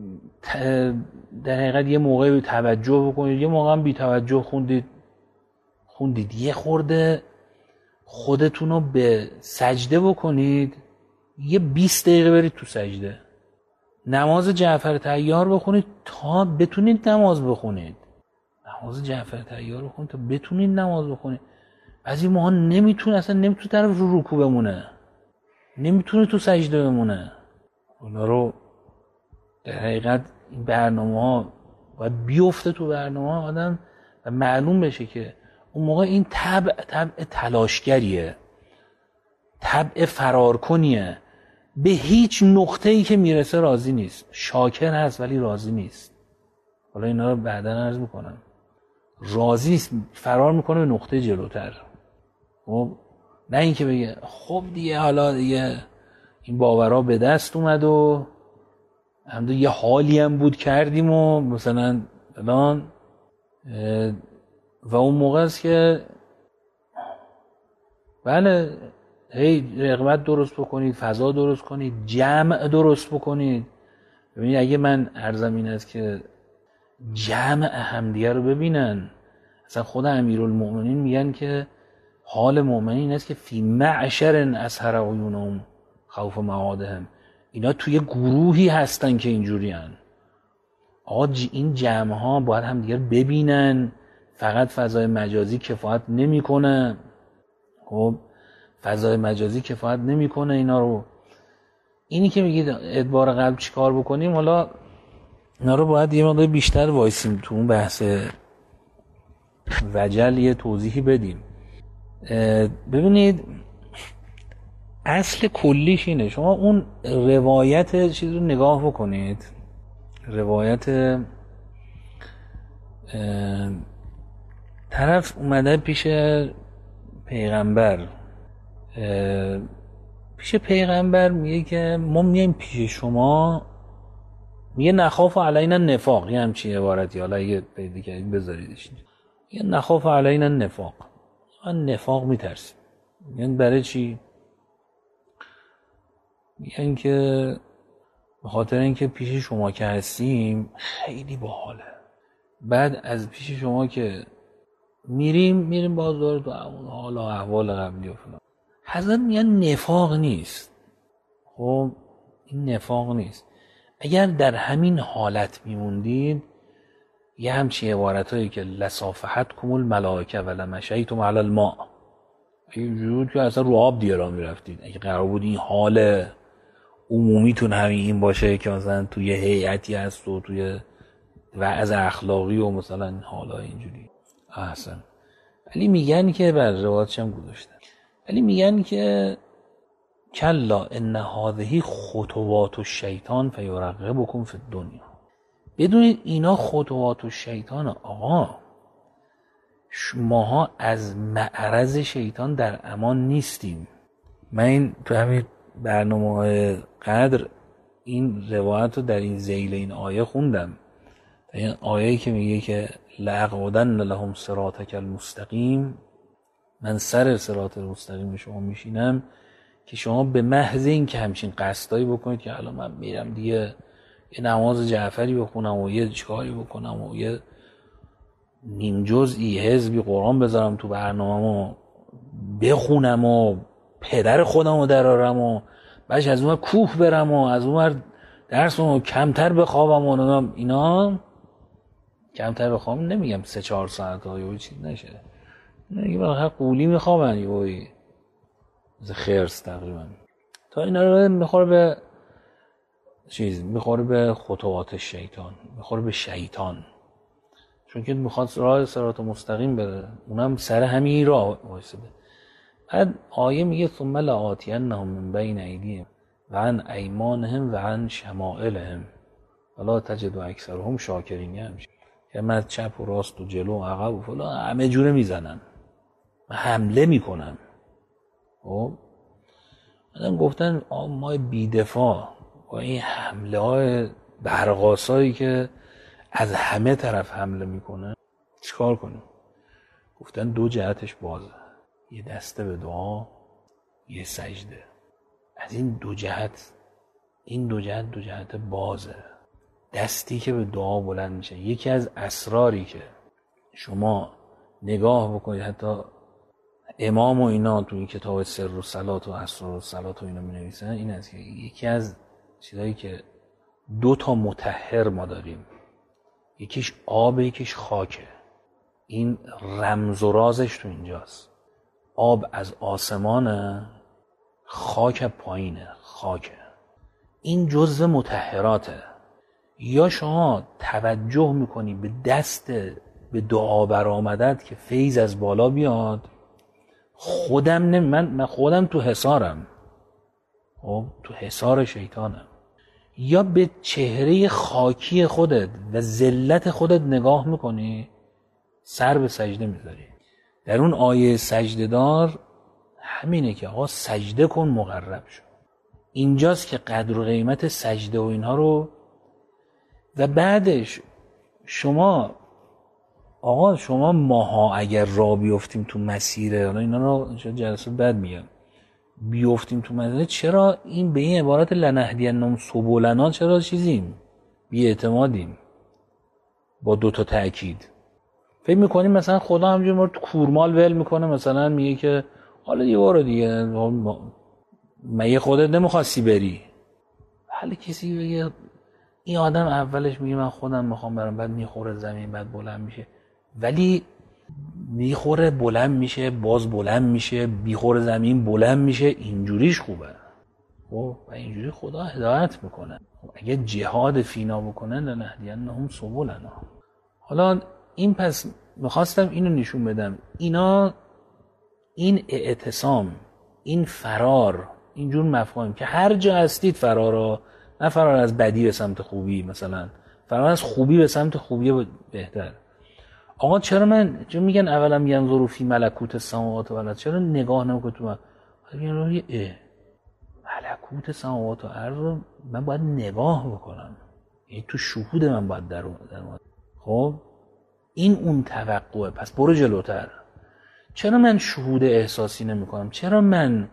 در حقیقت یه موقعی توجه بکنید، یه موقع هم بی توجه خوندید خوندید یه خورده خودتون رو به سجده بکنید، یه بیست دقیقه برید تو سجده، نماز جعفر طیار بخونید تا بتونید نماز بخونید. نماز جعفر طیار بخونید تا بتونید نماز بخونید. بعضی موقع نمیتونه، اصلا نمیتونه طرف رو رکوع بمونه، نمیتونه تو سجده بمونه. اونا رو در حقیقت این برنامه ها باید بیفته تو برنامه ها آدم و معلوم بشه که اون موقع این طبع طبع تلاشگریه، طبع فرارکنیه، به هیچ نقطه‌ای که میرسه راضی نیست، شاکر هست ولی راضی نیست. حالا اینا رو بعداً عرض میکنم. راضی نیست، فرار میکنه به نقطه جلوتر. خب نه اینکه بگه خب دیگه حالا دیگه این باورها به دست اومد و هم یه حالی هم بود کردیم و مثلا الان و اون موقع است که بله هی رغبت درست بکنید، فضا درست کنید، جمع درست بکنید. ببینید اگه من عرضم این است که جمع همدیگه رو ببینن، اصلا خود امیرالمؤمنین میگن که حال مؤمنین این است که فی معشر اسهر عیونهم خوف معادهم، اینا توی گروهی هستن که اینجوری هن. آقا این جمع ها باید هم دیگر ببینن، فقط فضای مجازی کفایت نمی کنه. خب فضای مجازی کفایت نمی کنه اینا رو. اینی که میگید ادبار قلب چی کار بکنیم، حالا اینا رو باید یه مقدار بیشتر وایسیم تو اون بحث وجل یه توضیحی بدیم. ببینید اصل کلیش اینه، شما اون روایت چیز رو نگاه بکنید، روایت طرف اومده پیش پیغمبر، پیش پیغمبر میگه که ما میایم پیش شما، میگه نخاف علینا نفاق، یه همچین عبارتی، حالا اگه پیدا کردید بذاریدش، یه نخاف علینا نفاق، من نفاق میترسیم. یعنی برای چی؟ میگن که به خاطر اینکه پیش شما که هستیم خیلی باحاله، بعد از پیش شما که میریم میریم باز داره تو حال و احوال قبلی و فلان. حضرت میگن نفاق نیست. خب این نفاق نیست. اگر در همین حالت میموندید یه همچین عبارت هایی که لصافحتکم الملائکه ولمشیتم علی الماء، اینجور که اصلا رو آب دیگه را میرفتید. اگه قرار بود این حال عمومیتون همین این باشه که مثلا توی هیئتی هست و توی وعظ اخلاقی و مثلا حالا اینجوری احسن، ولی میگن که بر روایتش هم گذاشتن، ولی میگن که کلا ان هذه خطوات الشیطان فیرغبکم فی الدنیا. بدونید اینا خطوات الشیطان. آقا ماها از معرض شیطان در امان نیستیم. من این تو همین برنامه قدر این روایت رو در این ذیل این آیه خوندم، این آیه‌ای که میگه که لأقعدن لهم صراطک المستقیم، من سر صراط المستقیم شما میشینم، که شما به محض این که همچین قصدایی بکنید که حالا من میرم دیگه یه نماز جعفری بخونم و یه چیکاری بکنم و یه نیم جزئی حزبی قرآن بذارم تو برنامه‌مو بخونم و پدر خودم رو درارم و بعدش از اون کوه برم و از اون درس رو کمتر بخوابم و اینا، کمتر بخوابم نمیگم سه چهار ساعت ها یا چیز نشه، نمیگه بالاخره قولی میخوابن یه از خرس تقریبا، تا اینا رو میخوره به چیز میخوره به خطوات شیطان، میخوره به شیطان، چون که میخواد راه صراط مستقیم بره، اونم سر همین راه وایساده. بعد آیه میگه ثم لآتینهم من بین ایدیهم و عن ایمانهم و عن شمائلهم ولا تجد اکثرهم شاکرین. همشه که من چپ و راست و جلو و عقب و فلان همه جوره میزنن، حمله میکنن. خب بعدم گفتن ما بیدفاع با این حمله های برقاسایی که از همه طرف حمله میکنه چیکار کنیم؟ گفتن دو جهتش بازه، یه دسته به دعا، یه سجده. از این دو جهت، این دو جهت دو جهت بازه. دستی که به دعا بلند میشه، یکی از اسراری که شما نگاه بکنید حتی امام و اینا تو این کتاب سر و صلات و اسرار و صلات و اینا می نویسن، این است که یکی از چیزایی که دو تا مطهر ما داریم، یکیش آب، یکیش خاکه. این رمز و رازش تو اینجاست. آب از آسمانه، خاک پایینه، خاکه. این جزء مطهراته. یا شما توجه میکنی به دست به دعا برآمدت که فیض از بالا بیاد، خودم نمی من, من خودم تو حصارم، خب تو حصار شیطانم. یا به چهره خاکی خودت و ذلت خودت نگاه میکنی، سر به سجده میذاری. در اون آیه سجده دار همینه که آقا سجده کن مقرب شو. اینجاست که قدر و قیمت سجده و اینها رو. و بعدش شما آقا شما ماها اگر را بیفتیم تو مسیره، اینا رو جلسه بعد میگم، بیفتیم تو مسیره، چرا این به این عبارت لنهدینهم سبلنا چرا چیزیم بی اعتمادیم با دو تا تأکید؟ فکر میکنیم مثلا خدا همجور ما رو تو کورمال ول میکنه، مثلا میگه که حالا یه بار دیگه مگه خودت نمیخواستی بری؟ حالا کسی بگه این آدم اولش میگه من خودم میخوام برم، بعد میخوره زمین، بعد بلند میشه، ولی میخوره بلند میشه، باز بلند میشه، بیخوره زمین بلند میشه، اینجوریش خوبه. خب و اینجوری خدا هدایت میکنه. اگه جهاد فینا بکنه لنهدینهم سبلنا. حالا این پس میخواستم اینو نشون بدم، اینا این اعتصام، این فرار، اینجور مفاهیم که هر جا هستید فرارا، نه فرار از بدی به سمت خوبی، مثلا فرار از خوبی به سمت خوبی بهتر. آقا چرا من چون میگن اولا ینظروا فی ملکوت السماوات و الارض، چرا نگاه نمیکنی تو من؟ میگن اه ملکوت سماوات و ارض رو من باید نگاه بکنم، یعنی تو شهود من باید در اون. خب این اون توقعه، پس برو جلوتر. چرا من شهود احساسی نمی کنم؟ چرا من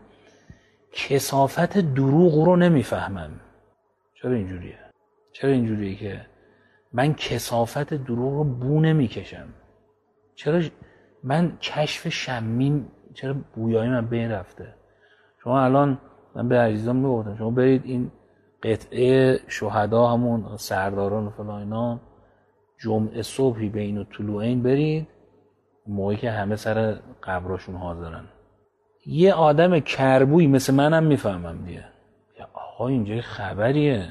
کثافت دروغ رو نمیفهمم؟ چرا اینجوریه؟ چرا اینجوریه که من کثافت دروغ رو بو نمیکشم؟ چرا من کشف شمیم، چرا بویایی من بین رفته؟ شما الان من به عزیزان میگفتم شما برید این قطعه شهدا، همون سرداران و فلان اینا، جمعه صبحی بین طلوعین برید، موقعی که همه سر قبرشون حاضرن، یه آدم کربوی مثل منم میفهمم دیگه، یا آقا اینجا خبریه،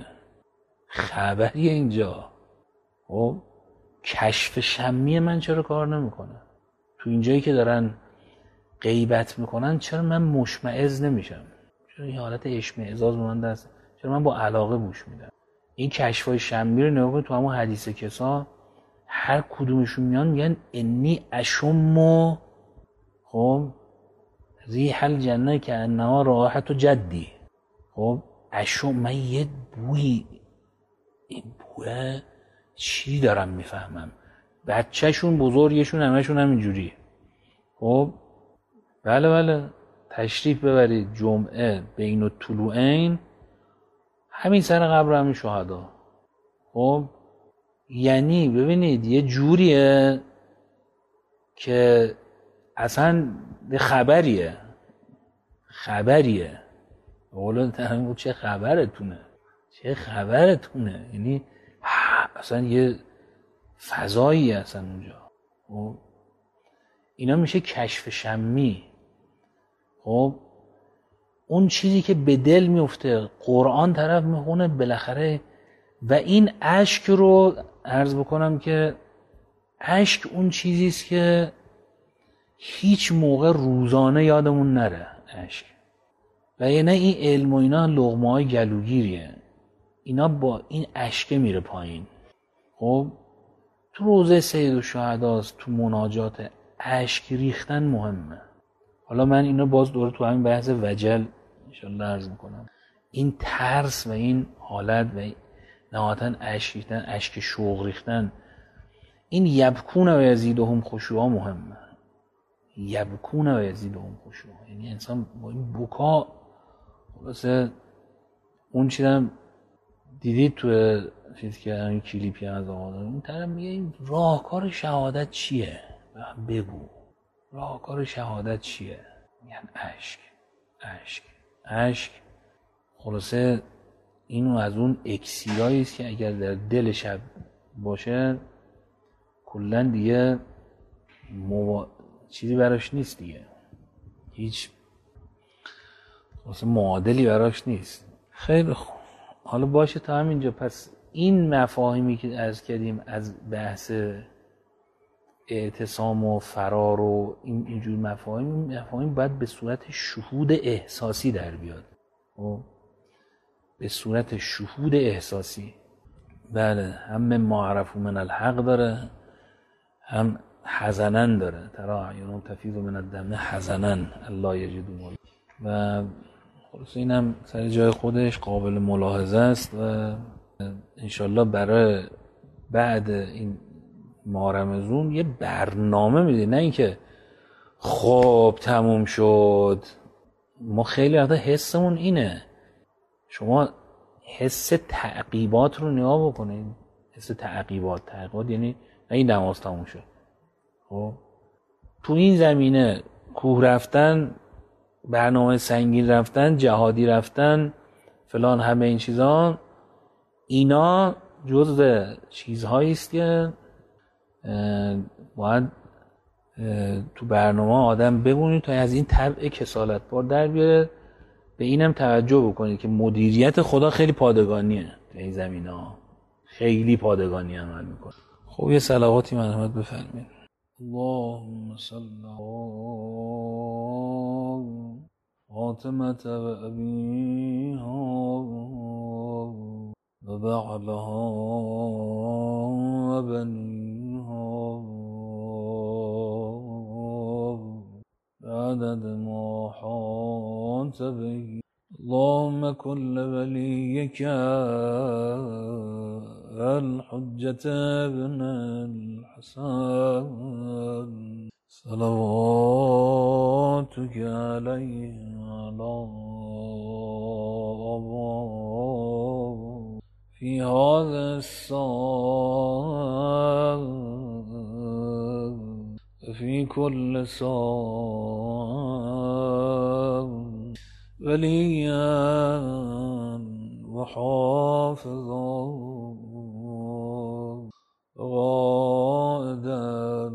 خبریه اینجا. خب کشف شمی من چرا کار نمیکنه؟ تو اینجایی که دارن غیبت میکنن چرا من مشمئز نمیشم؟ چرا این حالت اشمئزاز به من دست؟ چرا من با علاقه گوش میدم؟ این کشفای شمی رو نگاه کن، تو همون حدیث کسا هر کدومشون میان میگن انی اشم خب ریح الجنه که انها رائحت جدی. خب اشم، من یه بوی، این بوه چی دارم میفهمم؟ بچهشون بزرگشون همشون همینجوری. خب بله بله تشریف ببرید جمعه بین الطلوعین، همین سر قبر همین شهدا. خب یعنی ببینید یه جوریه که اصلا خبریه خبریه اولا تنمو چه خبرتونه چه خبرتونه یعنی اصلا یه فضایی اصلا اونجا. خب اینا میشه کشف شمی. خب اون چیزی که به دل میفته قرآن طرف میخونه بالاخره، و این اشک رو عرض بکنم که اشک اون چیزیست که هیچ موقع روزانه یادمون نره اشک. و یعنی این علم و اینا لقمه های گلوگیریه، اینا با این اشک میره پایین. خب تو روزه سید الشهداست، تو مناجات اشک ریختن مهمه. حالا من اینو باز دوره تو همین بحث وجل انشالله عرض میکنم. این ترس و این حالت و نهایتاً اشک ریختن، اشک شوق ریختن، این یبکون و یزیدهم خشوعا مهمه. یبکون و یزیدهم خشوعا، یعنی انسان با این بکا خلاصه اون چیزم دیدید تو چیز که این کلیپی از آقا داره، اون طرف میگه این راهکار شهادت چیه؟ بگو راهکار شهادت چیه؟ میگن اشک اشک اشک. خلاصه اینو از اون اکسیرایی است که اگر در دل شب باشه کلا دیگه مو... چیزی براش نیست دیگه، هیچ خلاصه معادلی براش نیست. خیلی خوب، حالا باشه تا همینجا. پس این مفاهیمی که عرض کردیم از بحث اعتصام و فرار و این اینجور مفاهیم مفاهیم باید به صورت شهود احساسی در بیاد، به صورت شهود احساسی. بله، هم ما عرفو من الحق داره، هم حزنن داره، ترا اعینهم تفیض من الدم حزنن الله یجدون. و خلاص اینم سر جای خودش قابل ملاحظه است و انشالله برای بعد این ماه رمضان یه برنامه میده، نه اینکه خب تموم شد. ما خیلی وقتا حسمون اینه، شما حس تعقیبات رو نگاه بکنید. حس تعقیبات تعقیبات یعنی نه این نماز تموم شد، خب تو این زمینه کوه رفتن، برنامه سنگین رفتن، جهادی رفتن، فلان، همه این چیزا، اینا جزء چیزهایی است که باید تو برنامه آدم ببینید تا از این طبع کسالتبار در بیاره. به اینم توجه بکنید که مدیریت خدا خیلی پادگانیه در این زمینه‌ها، خیلی پادگانی عمل میکنه. خب یه صلواتی مرحمت بفرمایید. اللهم صل علی فاطمه و ابیها و بعلها و بنیها عدد ما حاط به. اللهم كل وليك الحجة ابن الحسن صلواتك عليه على أبواب في هذا الساعة في كل ساعة وليا وحافظا وقائدا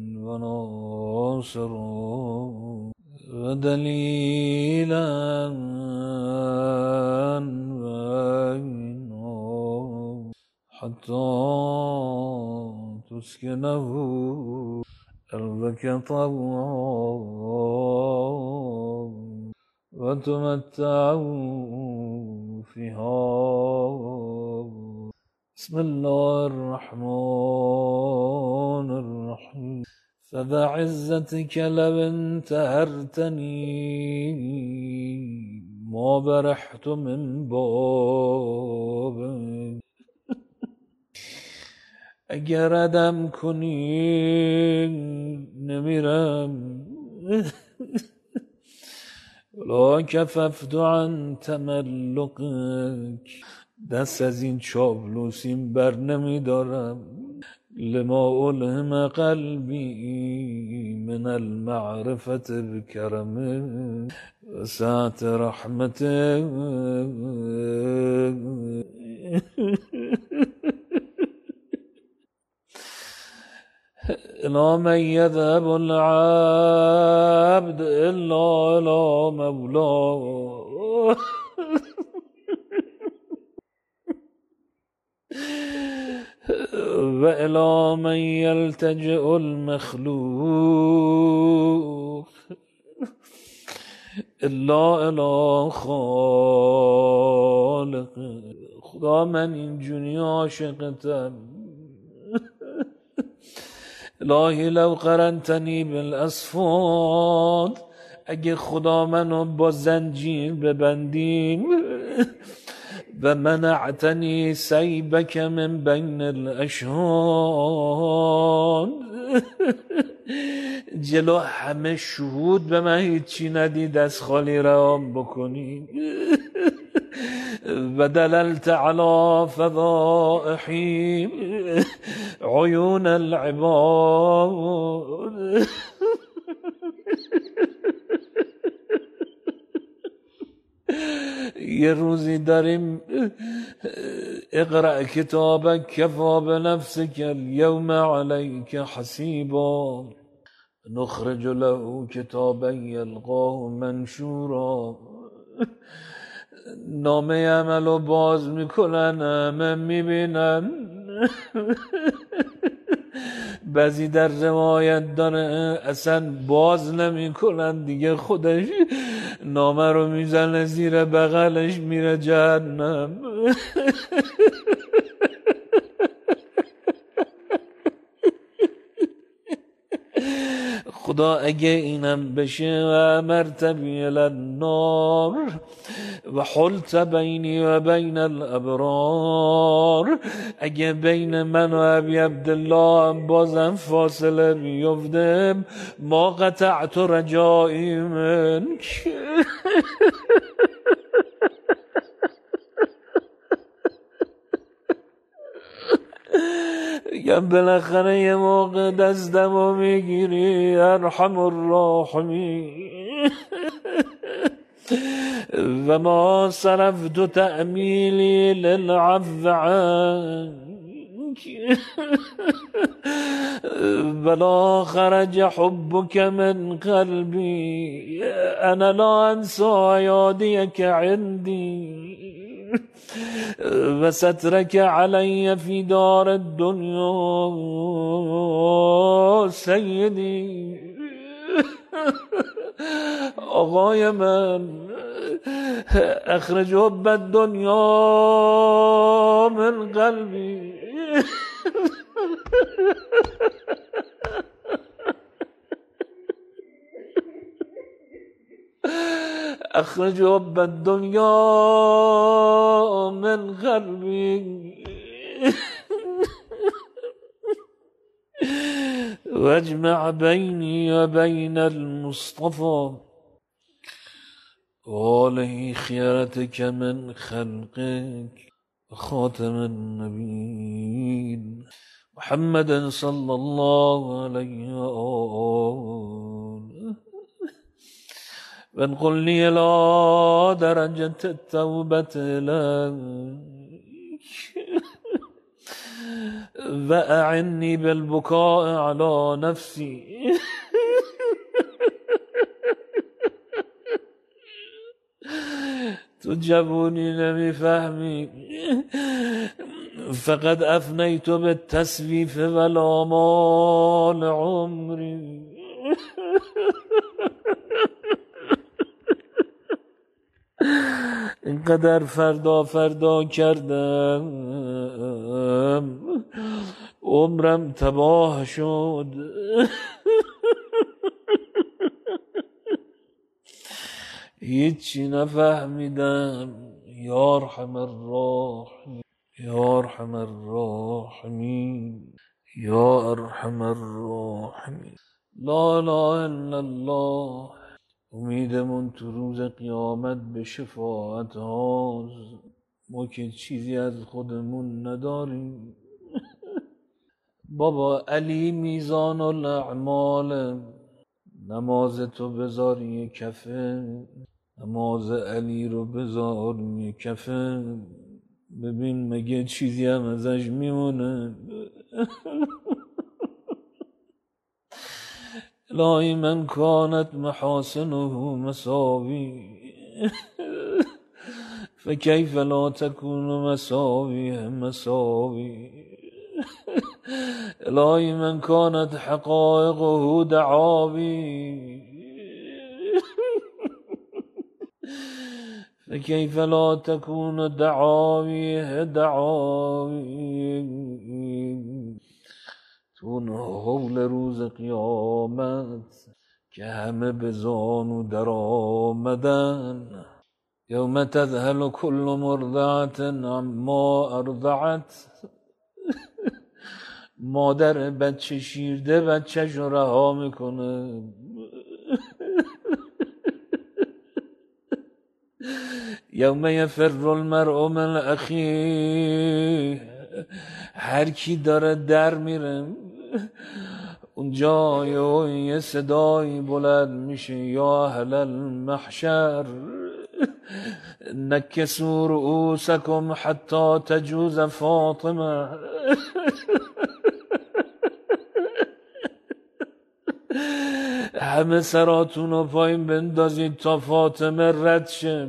وناصرا ودليلا وعينا حتى تسكنه أرضك طوعا وتمتعوا فيها. بسم الله الرحمن الرحيم. فبعزتك لو انتهرتني ما برحت من بابك اگر ادم کنی نمیرم ولا کففت عن تملقک دست از این چاپلوسیم بر نمیدارم. لما الهم قلبی من المعرفت بکرمه و سعت رحمته. إلى من يذهب العبد إلا إلى مولاه و الی من یلتجئ المخلوق الا الی خالق. خدا من اینجوری عاشقتم، الهی لو قرنتنی بالاسفاد، اگه خدا منو با زنجیر ببندیم، و منعتنی سیبک من بین الاشهاد، جلو همه شهود به من هیچی ندی، دست خالی رهام بکنی، و دللت علی فضائحی عیون العباد. یه روزی داریم اقرأ کتابک کفا بنفسک اليوم علیک حسیبا، نخرج له کتابا یلقاه منشورا. نامه عملو باز میکنن، همه میبینن. بعضی در روایت داره اصلا باز نمیکنن دیگه، خودش نامه رو میزنه زیر بغلش میره جهنم. خدا اگه اینم بشه، و امرت بی النار و حلت بینی و بین الابرار، اگه بین من و ابی عبدالله هم بازم فاصله بیفته، ما قطعت رجائی منک. گم بالاخره یه موقع دستم رو میگیری ارحم الراحمین. و ما صرفت تأمیلی للعفو عنک ولا خرج حبك من قلبي انا لا انسى عیادیک عندي و سترک علی فی دار الدنیا سیدی. آقای من، اخرج حب الدنیا من قلبی. اخرج حب الدنیا من قلبی واجمع بینی و بین المصطفى آله خیرتک من خلقک خاتم النبیین محمد صلی الله علیه و آله. وانقل لي إلى درجة التوبة إليك وأعني بالبكاء على نفسي. تو جوونی نمیفهمی، فقد افنیت بالتسویف والآمال عمری. اینقدر فردا فردا کردم عمرم تباه شد. هیچی نفهمیدم. یا ارحم الراحمین، یا ارحم الراحمین، یا ارحم الراحمین. لا اله الا الله. امیدمون تو روز قیامت به شفاعت هاست. ما که چیزی از خودمون نداریم. بابا علی میزان الاعمال، نماز تو بذار یه کفه، نماز علی رو بذار یه کفه، ببین مگه چیزی هم ازش میمونه. الهی من کانت محاسنه مساوی فکیف لا تکون مساویه مساوی. الهی من کانت حقائقه دعاوی فكيف لا تكون دعاويه دعاوی تون حول روز قیامت که همه به زانو در آمدن یوم تذهل كل مرضعة عما ارضعت مادر بچه شیرده بچه‌ش رو رها میکنه یوم یفر المرء من اخیه هر کی داره در میره اونجا یه صدایی بلند میشه یا اهل المحشر نکسوا رؤوسکم حتی تجوز فاطمه همه سراتون رو پایین بندازید تا فاطمه رد شه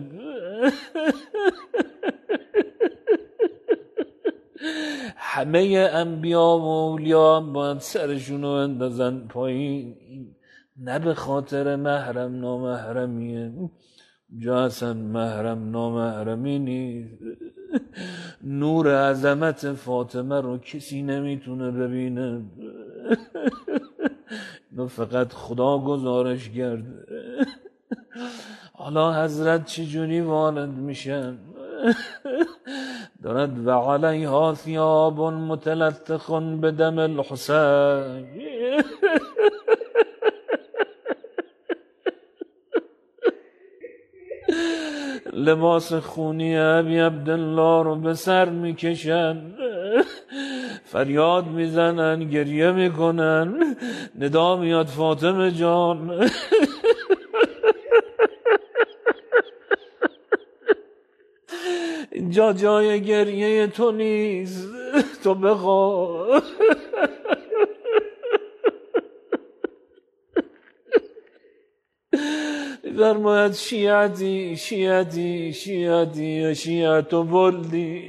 همه انبیا و اولیا هم باید سرشون رو اندازن پایین نه به خاطر محرم نامحرمیه جا اصلا محرم نامحرمی نیست نور عظمت فاطمه رو کسی نمیتونه ببینه اینو فقط خدا گزارش کرده حالا حضرت چجوری وارد میشن دارد و علیها ثیاب متلطخ بدم الحسین لباس خونی ابی عبدالله رو به سر میکشن فریاد میزنن گریه میکنن ندا میاد فاطمه جان اینجا جای گریه تو نیست تو بخوا فرماید شیعتی شیعتی شیعتی شیعت و بلدی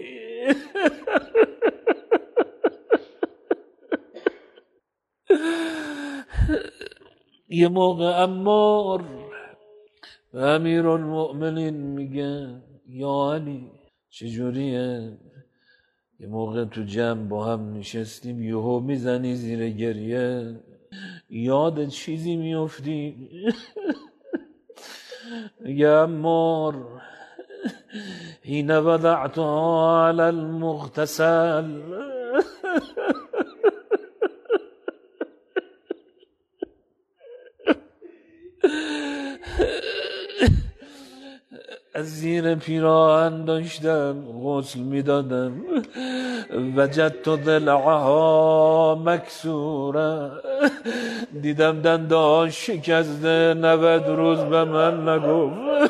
یه موقع عمار و امیر المؤمنین میگه یا علی چجوریه یه موقع تو جمع با هم نشستیم یهو میزنی زیر گریه یاد چیزی میفتی میگه عمار حین وضعتها علی المغتسل از زیر پیراهن داشتم غسل میدادم وجدت ضلعها مکسوره دیدم دندان شکسته نود روز به من نگفت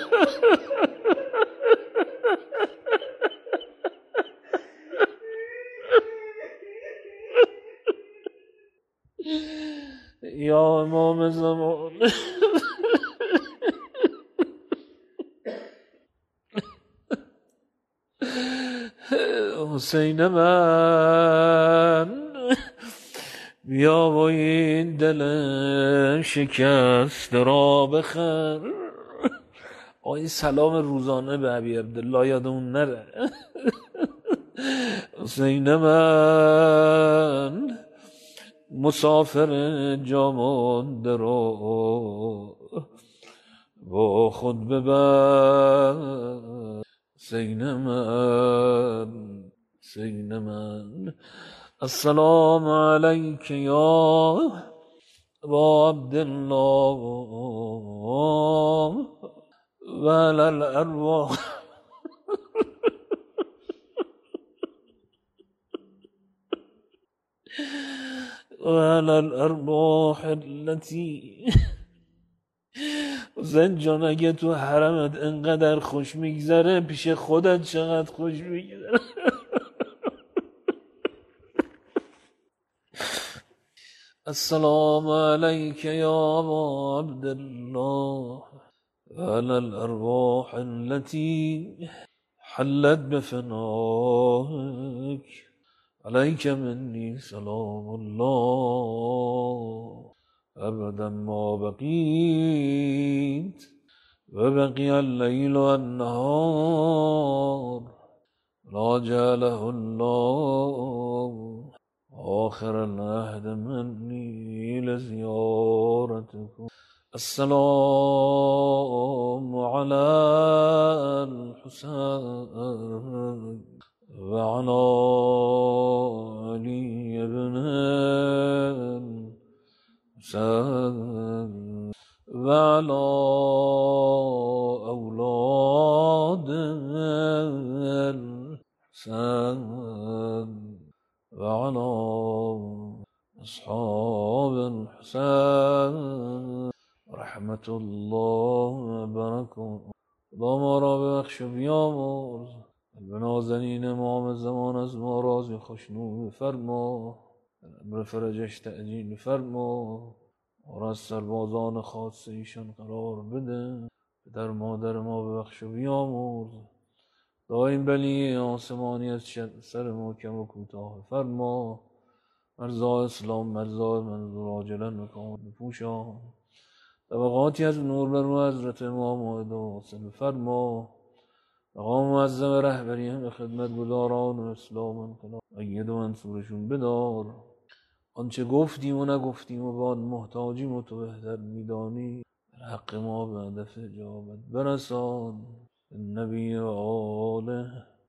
یا امام زمان حسین من بیا و این دل شکست را بخر آی سلام روزانه به ابی عبدالله یادمون نره حسین من مسافر جامانده رو با خود ببر حسین من حسین من السلام علیک یا ابا عبدالله و علی الارواح و علی الارواح التي حسین جان اگه تو حرمت انقدر خوش میگذره پیش خودت چقدر خوش میگذره السلام علیک یا ابا عبدالله و علی الارواح التي حلت بفنائك عليك مني سلام الله أبدا ما بقيت وبقي الليل والنهار لا جعله الله آخر العهد مني لزيارتكم. السلام على الحسين وعلى علي بن الحسين وعلى أولاد الحسين وعلى أصحاب الحسين رحمة الله وبركاته. خدا ما را ببخش و بیامرز، به نازنین امام زمان از ما راضی خوشنود فرما، امر فرجش تعجیل فرما، ما را از سربازان خاص ایشان قرار بده. پدر مادر ما ببخش و بیامرز، دائم بلی آسمانی از سر ما کم و کوتاه فرما، مرزا اسلام مرزا منظور عاجلا مکان بپوشان، طبقاتی از نور بر رو حضرت امام موعد و حسن فرما، مقام معظم رهبری هم خدمت گزاران و اسلام انقلاب اید و منصورشون بدار. آنچه گفتیم و نگفتیم و به آن محتاجیم و تو بهتر میدانی، حق ما به هدف اجابت برسان. النبی و آله